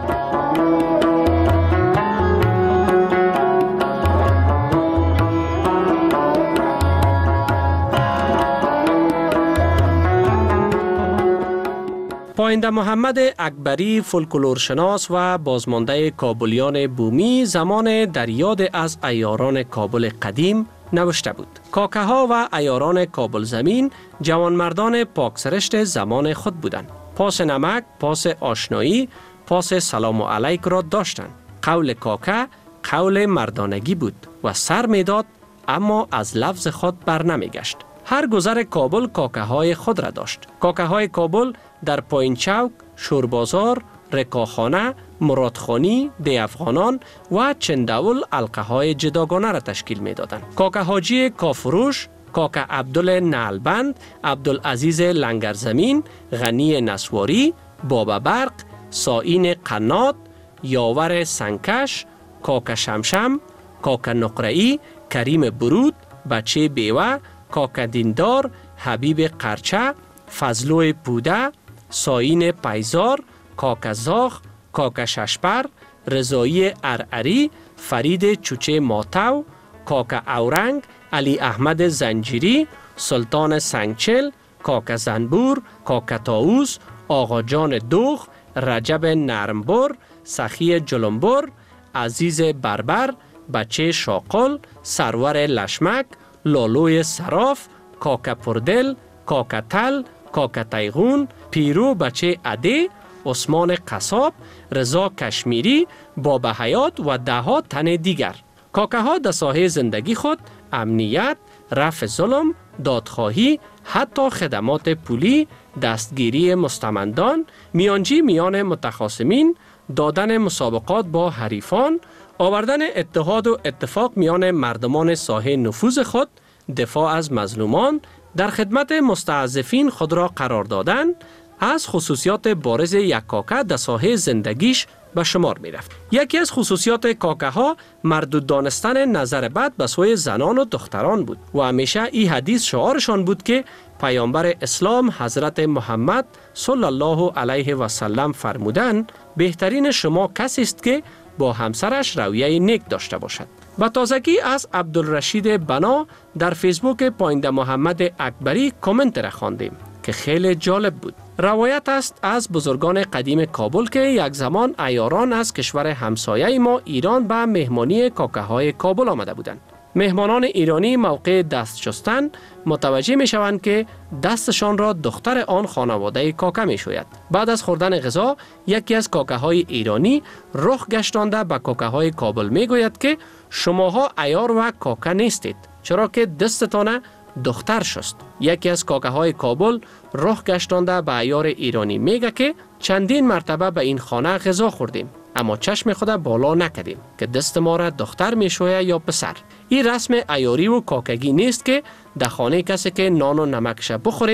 پاینده محمد اکبری، فولکلورشناس و بازمانده کابلیان بومی، زمان در یاد از عیاران کابل قدیم نوشته بود. کاکه ها و عیاران کابل زمین جوانمردان پاکسرشت زمان خود بودند. پاس نمک، پاس آشنایی، پاس سلام علیک را داشتند. قول کاکه قول مردانگی بود و سر میداد اما از لفظ خود بر نمیگشت. هر گذر کابل کاکه های خود را داشت. کاکه های کابل در پایین چوک، شوربازار، رکاخانه، مرادخانی، دی افغانان و چندول علقه های جداگانه را تشکیل می دادند. کاکه حاجی کافروش، کاکه عبدال نعلبند، عبدالعزیز لنگرزمین، غنی نسواری، بابا برق، سائین قنات، یاور سنکش، کاکه شمشم، کاکه نقرئی، کریم برود، بچه بیوه، کاکه دیندار، حبیب قرچه، فضلوی پوده، ساین پیزار، کاکه زاخ، کاکه ششپر، رضایی ارعری، فرید چوچه ماتو، کاکه اورنگ، علی احمد زنجیری، سلطان سنگچل، کاکه زنبور، کاکه تاووس، آقا جان دوغ، رجب نرمبر، سخی جلنبر، عزیز بربر، بچه شاقل، سرور لشمک، لالوی صراف، کاکه پردل، کاکه تل، کاکه تیغون، پیرو بچه عده، عثمان قصاب، رضا کشمیری، بابا حیات و ده ها تن دیگر. کاکه ها در ساحه زندگی خود امنیت، رفع ظلم، دادخواهی، حتی خدمات پولی، دستگیری مستمندان، میانجی میان متخاصمین، دادن مسابقات با حریفان، آوردن اتحاد و اتفاق میان مردمان ساحه نفوذ خود، دفاع از مظلومان، در خدمت مستضعفین خود را قرار دادن، از خصوصیات بارز یک کاکه در ساحه زندگیش به شمار می رفت. یکی از خصوصیات کاکه ها مردود دانستن نظر بد به سوی زنان و دختران بود و همیشه این حدیث شعارشان بود که پیامبر اسلام حضرت محمد صلی الله علیه و سلم فرمودن بهترین کسی است که با همسرش رویه نیک داشته باشد. و تازگی از عبدالرشید بنا در فیسبوک پاینده محمد اکبری کامنت را خواندیم که خیلی جالب بود. روایت است از بزرگان قدیم کابل که یک زمان عیاران از کشور همسایه ما ایران به مهمانی کاکه های کابل آمده بودند. مهمانان ایرانی موقع دست شستن متوجه می شوند که دستشان را دختر آن خانواده کاکه می شوید. بعد از خوردن غذا یکی از کاکه های ایرانی رخ گشتانده به کاکه های کابل می گوید که شماها عیار و کاکه نیستید، چرا که دستتان دختر شست. یکی از کاکه های کابل رخ گشتانده به عیار ایرانی میگه که چندین مرتبه به این خانه غذا خوردیم اما چشم خود بالا نکردیم که دست ما را دختر میشوید یا پسر. این رسم عیاری و کاکگی نیست که در خانه کسی که نان و نمکش بخوریم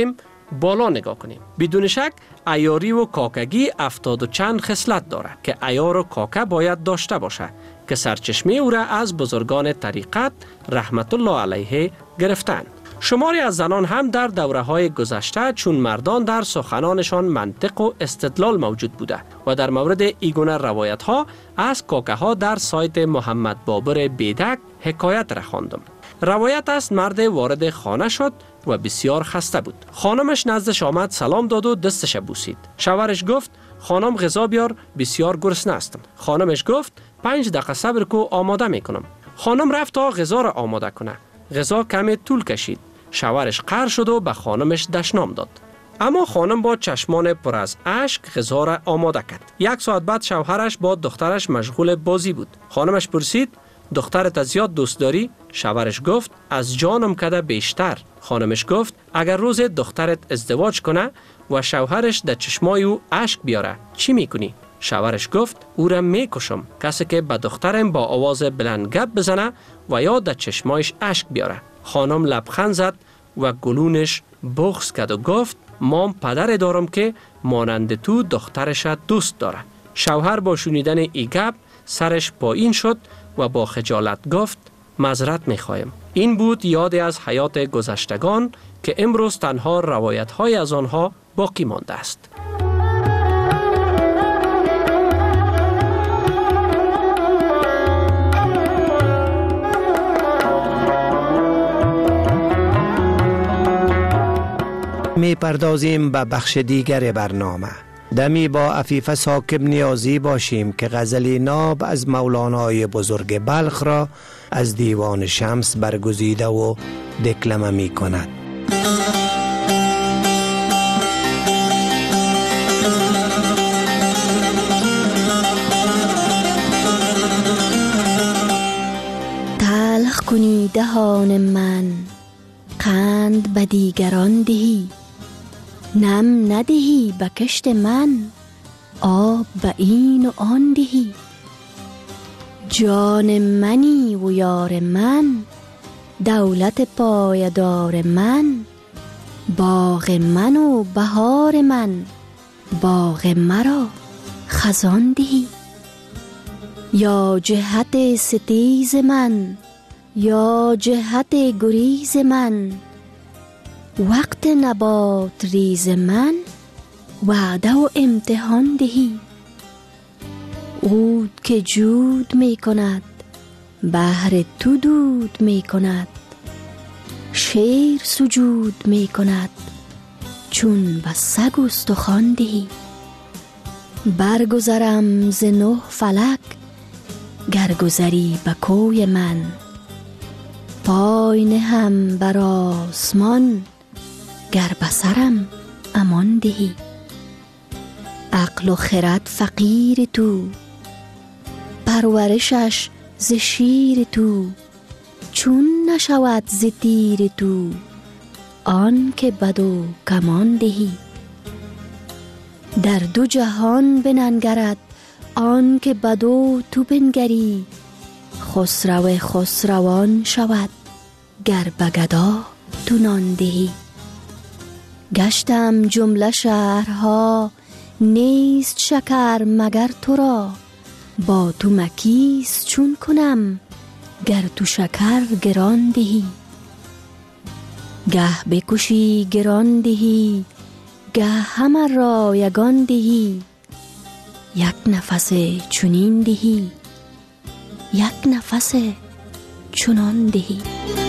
بالا نگاه کنیم. بدون شک عیاری و کاکگی 70 و چند خصلت داره که عیار و کاکه باید داشته باشه که سرچشمه او را از بزرگان طریقت رحمت الله علیه گرفتند. شماری از زنان هم در دوره‌های گذشته چون مردان در سخنانشان منطق و استدلال موجود بوده و در مورد ایگونه روایت‌ها از کاکه‌ها در سایت محمد بابر بیدک حکایت را خواندم. روایت است مرد وارد خانه شد و بسیار خسته بود. خانمش نزدش آمد، سلام داد و دستش بوسید. شوهرش گفت خانم غذا بیار، بسیار گرسنه هستم. خانمش گفت 5 دقیقه صبر کو، آماده میکنم. خانم رفت تا غذا را آماده کنه. غذا کمی طول کشید. شوهرش قهر شد و به خانمش دشنام داد. اما خانم با چشمان پر از اشک غذا را آماده کرد. 1 ساعت بعد شوهرش با دخترش مشغول بازی بود. خانمش پرسید دخترت زیاد دوست داری؟ شوهرش گفت از جانم کده بیشتر. خانمش گفت اگر روز دخترت ازدواج کنه و شوهرش در چشمای او اشک بیاره چی میکنی؟ شوهرش گفت او را میکشم. کسی که به دخترم با آواز بلند گپ بزنه و یا در چشمایش اشک بیاره. خانم لبخند زد و گلونش بغض کرد و گفت مام پدر دارم که مانند تو دخترش دوست داره. شوهر با شنیدن ای گپ سرش پایین شد و با خجالت گفت معذرت میخوایم. این بود یادی از حیات گذشتگان که امروز تنها روایت‌های از آنها باقی مانده است. می پردازیم به بخش دیگر برنامه. دمی با عفیفه ساکب نیازی باشیم که غزل ناب از مولانای بزرگ بلخ را از دیوان شمس برگزیده و دکلمه می کند. تلخ کنی دهان من، قند به دیگران دهی، نم ندهی به کشت من، آب به این و آن دهی. جان منی و یار من، دولت پایدار من، باغ من و بهار من، باغ مرا خزان دهی. یا جهت ستیز من، یا جهت گریز من، وقت نبات ریز من، وعده و امتحان دهی. عود که جود می کند، بهر تو دود می کند، شیر سجود می کند، چون به سگ استخوان دهی. برگذرم ز 9 فلک، گر گذری به کوی من، پای نهم بر آسمان، گر بسرم امان دهی. عقل و خرد فقیر تو، پرورشش ز شیر تو، چون نشود ز تیر تو، آن که بد و کمان دهی. در 2 جهان بننگرد، آن که بد و تو بنگری، خسرو خسروان شود، گر به گدا تو نان دهی. گشتم جمله شهرها، نیست شکر مگر تو را، با تو مکیس چون کنم، گر تو شکر گران دهی. گه بکشی گران دهی، گه همه را یگان دهی. یک نفس چنین دهی، یک نفس چنان دهی.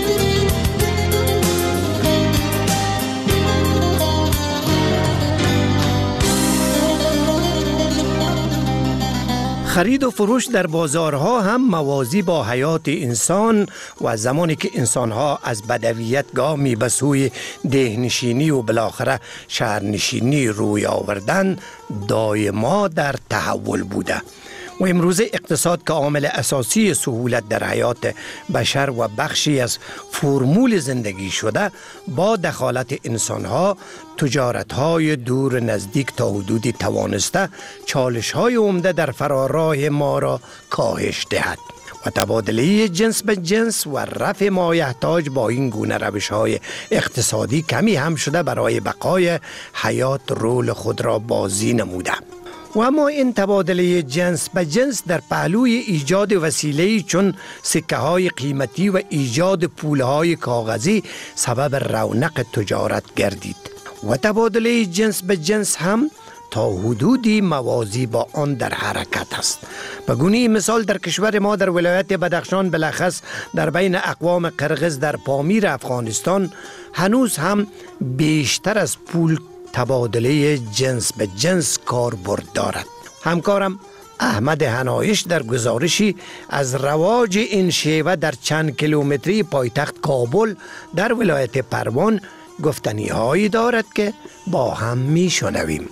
خرید و فروش در بازارها هم موازی با حیات انسان و زمانی که انسانها از بدویت گامی به سوی دهنشینی و بالاخره شهرنشینی روی آوردن دائما در تحول بوده و امروز اقتصاد که عامل اساسی سهولت در حیات بشر و بخشی از فرمول زندگی شده، با دخالت انسانها تجارت‌های دور نزدیک تا حدودی توانسته چالش‌های عمده در فراراه ما را کاهش دهد. و تبادله جنس به جنس و رفع مایحتاج با این گونه روش‌های اقتصادی کمی هم شده برای بقای حیات رول خود را بازی نموده. و اما این تبادله جنس به جنس در پهلوی ایجاد وسیله‌ای چون سکه‌های قیمتی و ایجاد پولهای کاغذی سبب رونق تجارت گردید و تبادله جنس به جنس هم تا حدودی موازی با آن در حرکت است. به گونه مثال در کشور ما در ولایت بدخشان بلخص در بین اقوام قرغز در پامیر افغانستان هنوز هم بیشتر از پول تبادله جنس به جنس کاربرد دارد. همکارم احمد حنایش در گزارشی از رواج این شیوه در چند کیلومتری پایتخت کابل در ولایت پروان گفتنی هایی دارد که با هم می شنویم.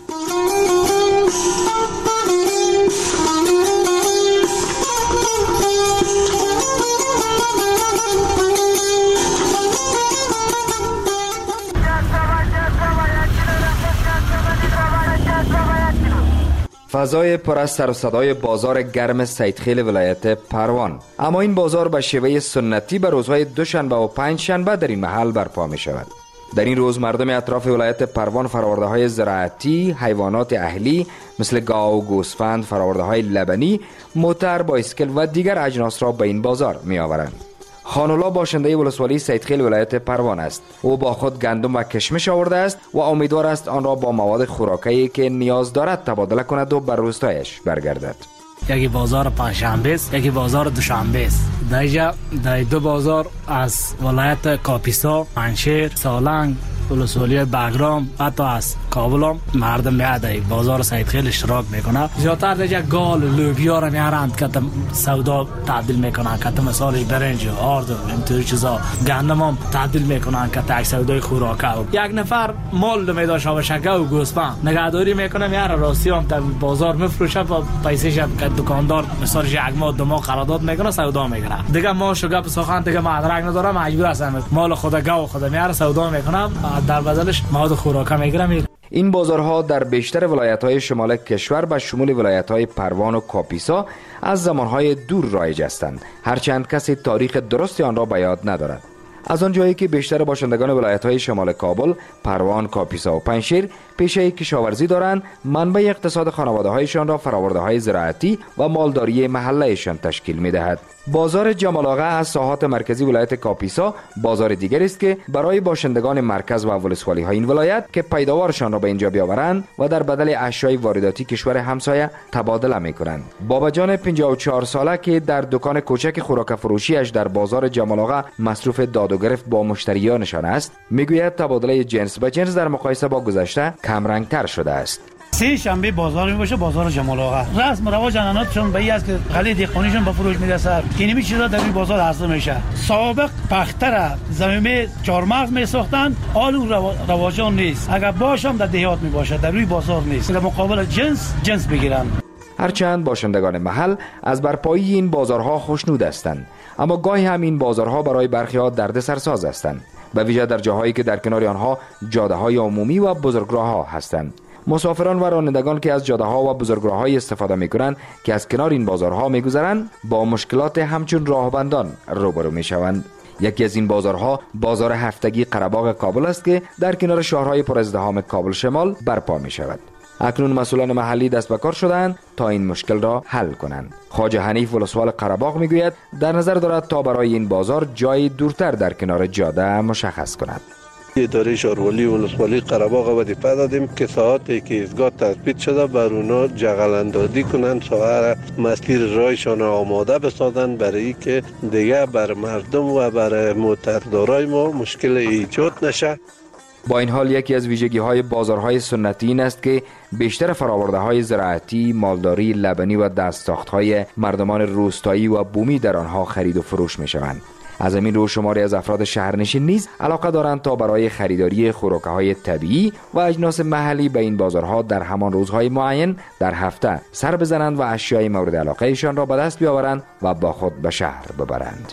فضای پر از سر و صدای بازار گرم سیدخیل ولایت پروان. اما این بازار به شیوه سنتی به روزهای دوشنبه و پنجشنبه در این محل برپا می شود. در این روز مردم اطراف ولایت پروان فراورده های زراعتی، حیوانات اهلی مثل گاو، گوسفند، فراورده های لبنی، موتر، بایسکل و دیگر اجناس را به این بازار می آورند. خانولا باشنده ولسوالی سیدخیل ولایت پروان است. او با خود گندم و کشمش آورده است و امیدوار است آن را با مواد خوراکی که نیاز دارد تبادله کند و بر روستایش برگردد. یکی بازار پنجشنبه است، یکی بازار دوشنبه است. در دو بازار از ولایت کاپیسا، پنجشیر، سالنگ، ولسوالی بغرام حتی از کابل هم مردم میاد بازار سیدخیل اشتراک میکنه. زیادتر دیگه گال لوبیا را میارند که سودا تبدیل میکنن، که مثلا برنج، آرد، اینطوری چیزا، گندم هم تبدیل میکنن که تک سودای خوراکه. یک نفر مال میدا شابشکه و گوسفند نگهداری میکنه، میاره راستی هم در بازار میفروشه و پیسه‌ش که دکاندار مثلا یک ماه دو ماه قرارداد میکنه سودا میکنه. دیگه ما شوگه سخن دیگه مدرک نداره، مجبور هستم مال خود گاو خود میاره سودا میکنم، در بدلش مواد خوراکه میگیرم. این بازارها در بیشتر ولایت‌های شمال کشور به شمول ولایت‌های پروان و کاپیسا از زمانهای دور رایج هستند، هرچند کسی تاریخ درستی آن را به یاد ندارد. از آن جایی که بیشتر باشندگان ولایت‌های شمال کابل، پروان، کاپیسا و پنجشیر پیشه کشاورزی دارند، منبع اقتصاد خانواده‌هایشان را فراورده‌های زراعتی و مالداری محله‌شان تشکیل می‌دهد. بازار جمال آقا از ساحات مرکزی ولایت کاپیسا بازار دیگری است که برای باشندگان مرکز و ولسوالی‌های این ولایت که پیداوارشان را به اینجا بیاورند و در بدل اشیای وارداتی کشور همسایه تبادله می‌کنند. بابا جان 54 ساله که در دکان کوچک خوراک فروشیش در بازار جمال آقا مصروف داد و گرفت با مشتریانشان است، میگوید تبادله جنس به جنس در مقایسه با گذشته کمرنگ‌تر شده است. سه شنبه بازار می باشه، بازار جمال آقا. رسم رواج اناناتشون به این است که غله دیقانیشون به فروش میرسه. اینمی چیزا در این بازار عرضه میشه. سابق پختر زمینه چهارمغز میساختن، آلو رواجان نیست. اگر باشم در دیهات می باشه، در روی بازار نیست. در مقابل جنس بگیرن. هرچند باشندگان محل از برپایی این بازارها خوشنود هستند، اما گاهی هم این بازارها برای برخی‌ها دردسرساز هستند، به ویژه در جاهایی که در کنار آنها جاده‌های عمومی و بزرگراه‌ها هستند. مسافران و رانندگان که از جاده‌ها و بزرگراه‌های استفاده می‌کنند که از کنار این بازارها می‌گذرند با مشکلات همچون راهبندان روبرو می‌شوند. یکی از این بازارها بازار هفتگی قره‌باغ کابل است که در کنار شهرهای پر ازدحام کابل شمال برپا می‌شود. اکنون مسئولان محلی دست به کار شدند تا این مشکل را حل کنند. خواجه حنیف ولسوال قره‌باغ میگوید در نظر دارد تا برای این بازار جای دورتر در کنار جاده مشخص کند. اداره شهروالی ولسوالی قره‌باغ وظیفه دادیم که ساعاتی که ایستگاه تثبیت شده بر اونا جغل اندازی کنند، ساعت مسیر رایشان آماده بسازند برای که دیگه بر مردم و بر موتردارای ما مشکل ایجاد نشه. با این حال یکی از ویژگی‌های بازارهای سنتی این است که بیشتر فراورده‌های زراعتی، مالداری، لبنی و دستساخت‌های مردمان روستایی و بومی در آنها خرید و فروش می‌شوند. از همین رو شماری از افراد شهرنشین نیز علاقه دارند تا برای خریداری خوراک‌های طبیعی و اجناس محلی به این بازارها در همان روزهای معین در هفته سر بزنند و اشیای مورد علاقه‌شان را به دست بیاورند و با خود به شهر ببرند.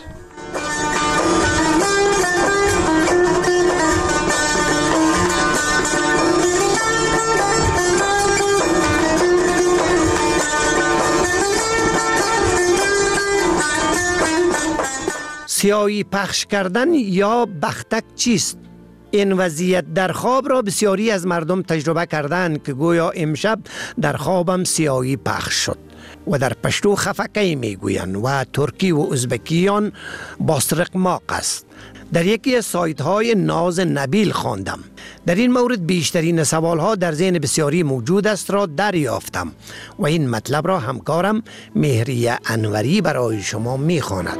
سیاهی پخش کردن یا بختک چیست؟ این وضعیت در خواب را بسیاری از مردم تجربه کردند که گویا امشب در خوابم سیاهی پخش شد و در پشتو خفکی میگویند و ترکی و ازبکیان باسرق ماق است. در یکی از سایت های ناز نبیل خواندم. در این مورد بیشترین سوال ها در ذهن بسیاری موجود است را دریافتم و این مطلب را همکارم مهریه انوری برای شما میخواند.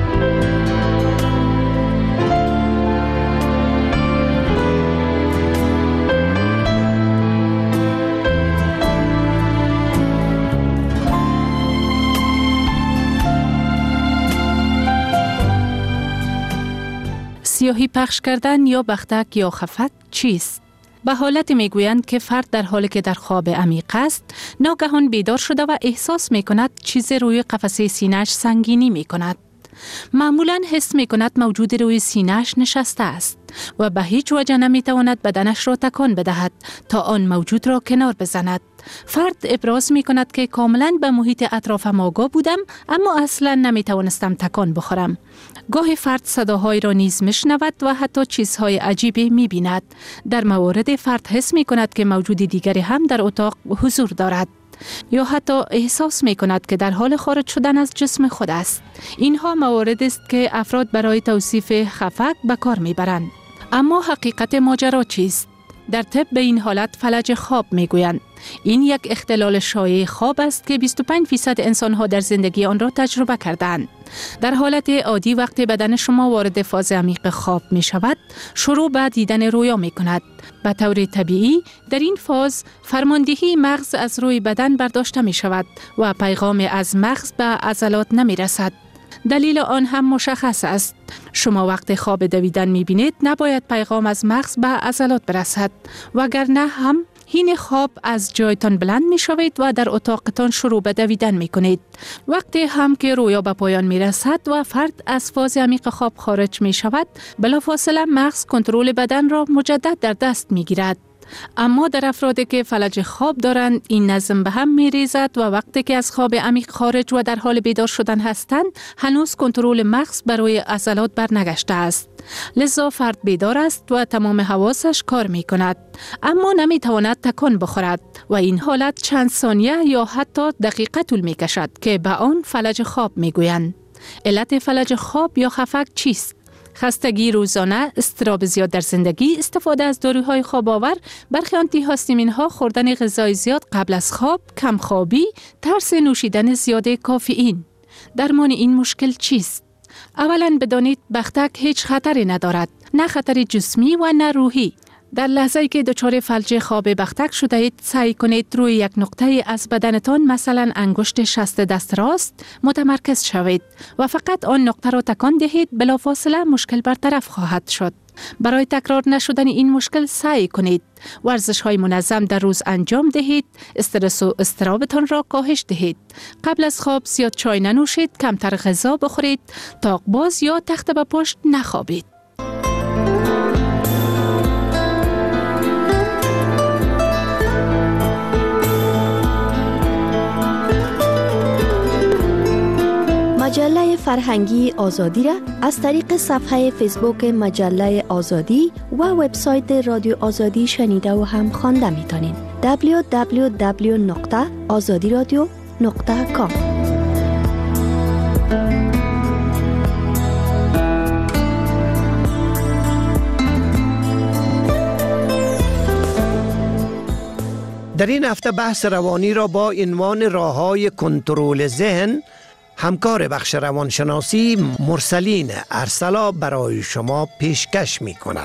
سیاهی پخش کردن یا بختک یا خفک چیست؟ به حالت میگویند که فرد در حالی که در خواب عمیق است ناگهان بیدار شده و احساس می کند چیز روی قفسه سینه‌اش سنگینی می کند. معمولاً حس می کند موجود روی سینه‌اش نشسته است و به هیچ وجه نمی تواند بدنش را تکان بدهد تا آن موجود را کنار بزند. فرد ابراز می کند که کاملاً به محیط اطرافم آگاه بودم اما اصلاً نمی توانستم تکان بخورم. گاهی فرد صداهایی را نیز میشنود و حتی چیزهای عجیبی می بیند. در موارد فرد حس می کند که موجود دیگری هم در اتاق حضور دارد یا حتی احساس می کند که در حال خارج شدن از جسم خود است. اینها موارد است که افراد برای توصیف خفک به کار می برند. اما حقیقت ماجرا چیست؟ در طب به این حالت فلج خواب می گویند. این یک اختلال شایع خواب است که 25% انسان‌ها در زندگی آن را تجربه کردند. در حالت عادی وقتی بدن شما وارد فاز عمیق خواب می شود، شروع به دیدن رویا می کند. به طور طبیعی در این فاز فرماندهی مغز از روی بدن برداشته می شود و پیغام از مغز به عضلات نمی رسد. دلیل آن هم مشخص است. شما وقت خواب دویدن می بینید نباید پیغام از مغز به عضلات برسد وگرنه هم حین خواب از جایتان بلند می شوید و در اتاقتان شروع به دویدن می کنید. وقتی هم که رویا به پایان می رسد و فرد از فاز عمیق خواب خارج می شود، بلافاصله مغز کنترل بدن را مجدد در دست می گیرد. اما در افرادی که فلج خواب دارند این نظم به هم می ریزد و وقتی که از خواب عمیق خارج و در حال بیدار شدن هستند هنوز کنترل مغز برای عضلات برنگشته است. لذا فرد بیدار است و تمام حواسش کار می کند اما نمی تواند تکان بخورد و این حالت چند ثانیه یا حتی دقیقه طول می کشد که به آن فلج خواب می گویند. علت فلج خواب یا خفک چیست؟ خستگی روزانه، اضطراب زیاد در زندگی، استفاده از داروهای خواب آور، برخی آنتی هاستامین ها، خوردن غذای زیاد قبل از خواب، کم خوابی، ترس نوشیدن زیاد کافئین. درمان این مشکل چیست؟ اولا بدانید بختک هیچ خطری ندارد، نه خطر جسمی و نه روحی. در لحظه‌ای که دچار فلج خواب بختک شده اید، سعی کنید روی یک نقطه از بدنتان مثلا انگشت شست دست راست متمرکز شوید و فقط آن نقطه را تکان دهید، بلافاصله مشکل برطرف خواهد شد. برای تکرار نشدن این مشکل سعی کنید ورزش‌های منظم در روز انجام دهید، استرس و اضطرابتان را کاهش دهید. قبل از خواب زیاد چای ننوشید، کمتر غذا بخورید، تاق باز یا تخت به پشت نخوابید. مجله فرهنگی آزادی را از طریق صفحه فیسبوک مجله آزادی و وبسایت رادیو آزادی شنیده و هم خوانده میتونین. www.azadiradio.com. در این هفته بحث روانی را با عنوان راه‌های کنترل ذهن همکار بخش روانشناسی مرسلین ارسلا برای شما پیشکش می کند.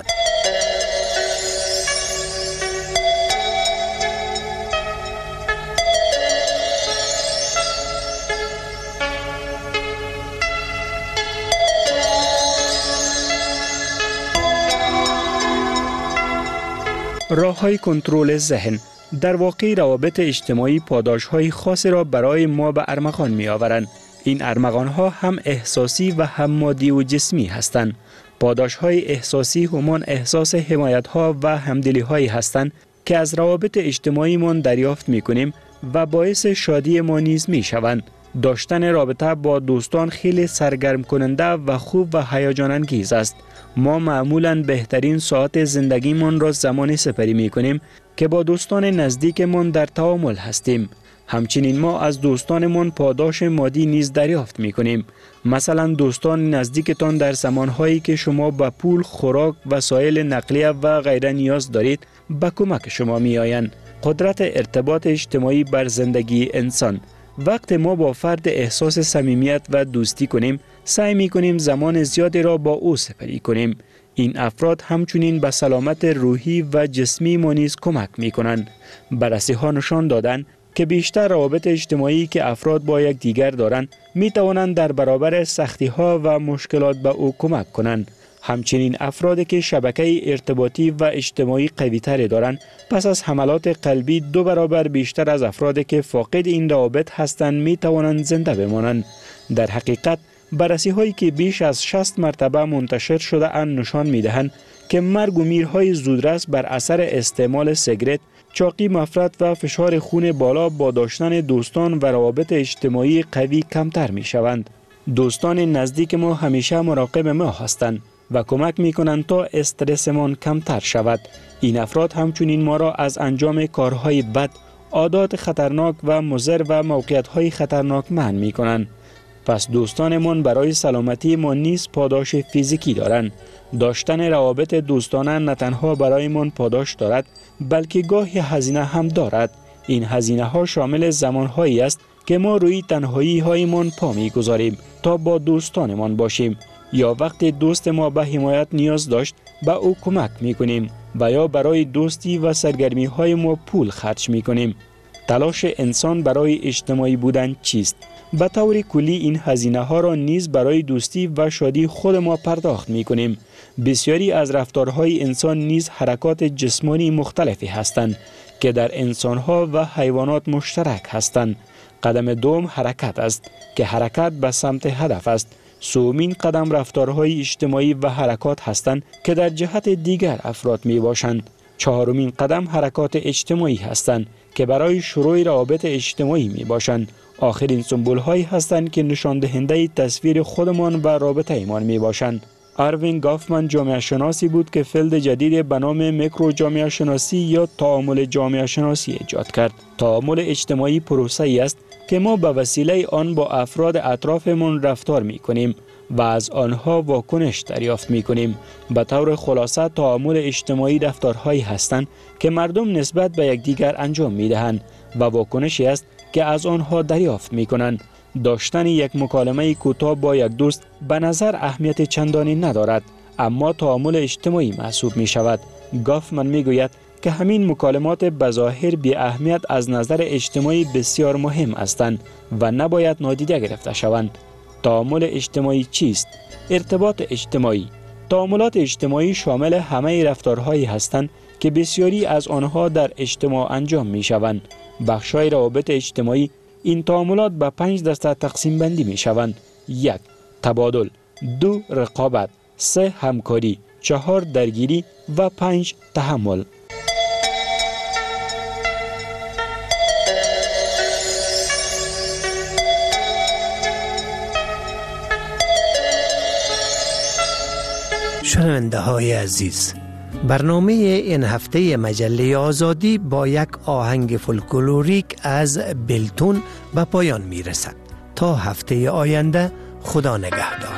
راه‌های کنترل ذهن در واقع روابط اجتماعی پاداش‌های خاصی را برای ما به ارمغان می‌آورند. این ارمغان‌ها هم احساسی و هم مادی و جسمی هستند. پاداش‌های احساسی همان احساس حمایت‌ها و همدلی‌هایی هستند که از روابط اجتماعیمان دریافت می‌کنیم و باعث شادی ما نیز می‌شوند. داشتن رابطه با دوستان خیلی سرگرم کننده و خوب و هیجان انگیز است. ما معمولاً بهترین ساعت زندگیمان را زمانی سپری می کنیم که با دوستان نزدیکمان در تعامل هستیم. همچنین ما از دوستانمان پاداش مادی نیز دریافت می کنیم. مثلا دوستان نزدیکتان در زمانهایی که شما به پول، خوراک، وسایل نقلیه و غیره نیاز دارید به کمک شما می آیند. قدرت ارتباط اجتماعی بر زندگی انسان. وقت ما با فرد احساس صمیمیت و دوستی کنیم، سعی می کنیم زمان زیادی را با او سپری کنیم. این افراد همچنین به سلامت روحی و جسمی ما نیز کمک می کنند. بررسی ها نشان دادند که بیشتر روابط اجتماعی که افراد با یک دیگر دارند می توانند در برابر سختی ها و مشکلات به او کمک کنند. همچنین افرادی که شبکه ارتباطی و اجتماعی قوی تری دارند پس از حملات قلبی 2 برابر بیشتر از افرادی که فاقد این روابط هستند می توانند زنده بمانند. در حقیقت بررسی هایی که بیش از 60 مرتبه منتشر شده اند نشان می دهند که مرگ و میرهای زودرس بر اثر استعمال سیگرت، چاقی مفرط و فشار خون بالا با داشتن دوستان و روابط اجتماعی قوی کمتر می شوند. دوستان نزدیک ما همیشه مراقب ما هستند و کمک می کنند تا استرسمان کمتر شود. این افراد همچنین ما را از انجام کارهای بد، عادات خطرناک و مضر و موقعیت‌های خطرناک منع می کنند. پس دوستانمان برای سلامتی ما نیز پاداش فیزیکی دارند. داشتن روابط دوستانه نه تنها برایمان پاداش دارد بلکه گاهی هزینه هم دارد. این هزینه ها شامل زمانهایی است که ما روی تنهایی هایمان پا می گذاریم تا با دوستانمان باشیم، یا وقتی دوست ما به حمایت نیاز داشت به او کمک می کنیم و یا برای دوستی و سرگرمی های ما پول خرج می کنیم. تلاش انسان برای اجتماعی بودن چیست؟ به طور کلی این هزینه ها را نیز برای دوستی و شادی خود ما پرداخت می کنیم. بسیاری از رفتارهای انسان نیز حرکات جسمانی مختلفی هستند که در انسان ها و حیوانات مشترک هستند. قدم دوم حرکت است که حرکت به سمت هدف است. سومین قدم رفتارهای اجتماعی و حرکات هستند که در جهت دیگر افراد می باشند. چهارمین قدم حرکات اجتماعی هستند که برای شروع روابط اجتماعی می باشند. آخرین سمبول هایی هستند که نشان دهنده تصویر خودمان و رابطه ایمان می باشند. اروین گافمن جامعه شناسی بود که فیلد جدید به نام میکرو جامعه شناسی یا تعامل جامعه شناسی ایجاد کرد. تعامل اجتماعی پروسه ای است که ما به وسیله آن با افراد اطرافمان رفتار می کنیم و از آنها واکنش دریافت می کنیم. به طور خلاصه تعامل اجتماعی رفتارهایی هستند که مردم نسبت به یکدیگر انجام می دهند و واکنشی است که از آنها دریافت می کنند. داشتن یک مکالمه کوتاه با یک دوست به نظر اهمیت چندانی ندارد، اما تعامل اجتماعی محسوب می شود. گافمن می گوید که همین مکالمات بظاهر بی اهمیت از نظر اجتماعی بسیار مهم هستند و نباید نادیده گرفته شوند. تعامل اجتماعی چیست؟ ارتباط اجتماعی. تعاملات اجتماعی شامل همه رفتارهایی هستند که بسیاری از آنها در اجتماع انجام می شوند. بخشای روابط اجتماعی این تعاملات به 5 دسته تقسیم بندی می شوند. 1. تبادل، 2. رقابت، 3. همکاری، 4. درگیری و 5. تحمل. شنونده های عزیز، برنامه این هفته مجله آزادی با یک آهنگ فولکلوریک از بلتون به پایان می رسد. تا هفته آینده، خدا نگهدار.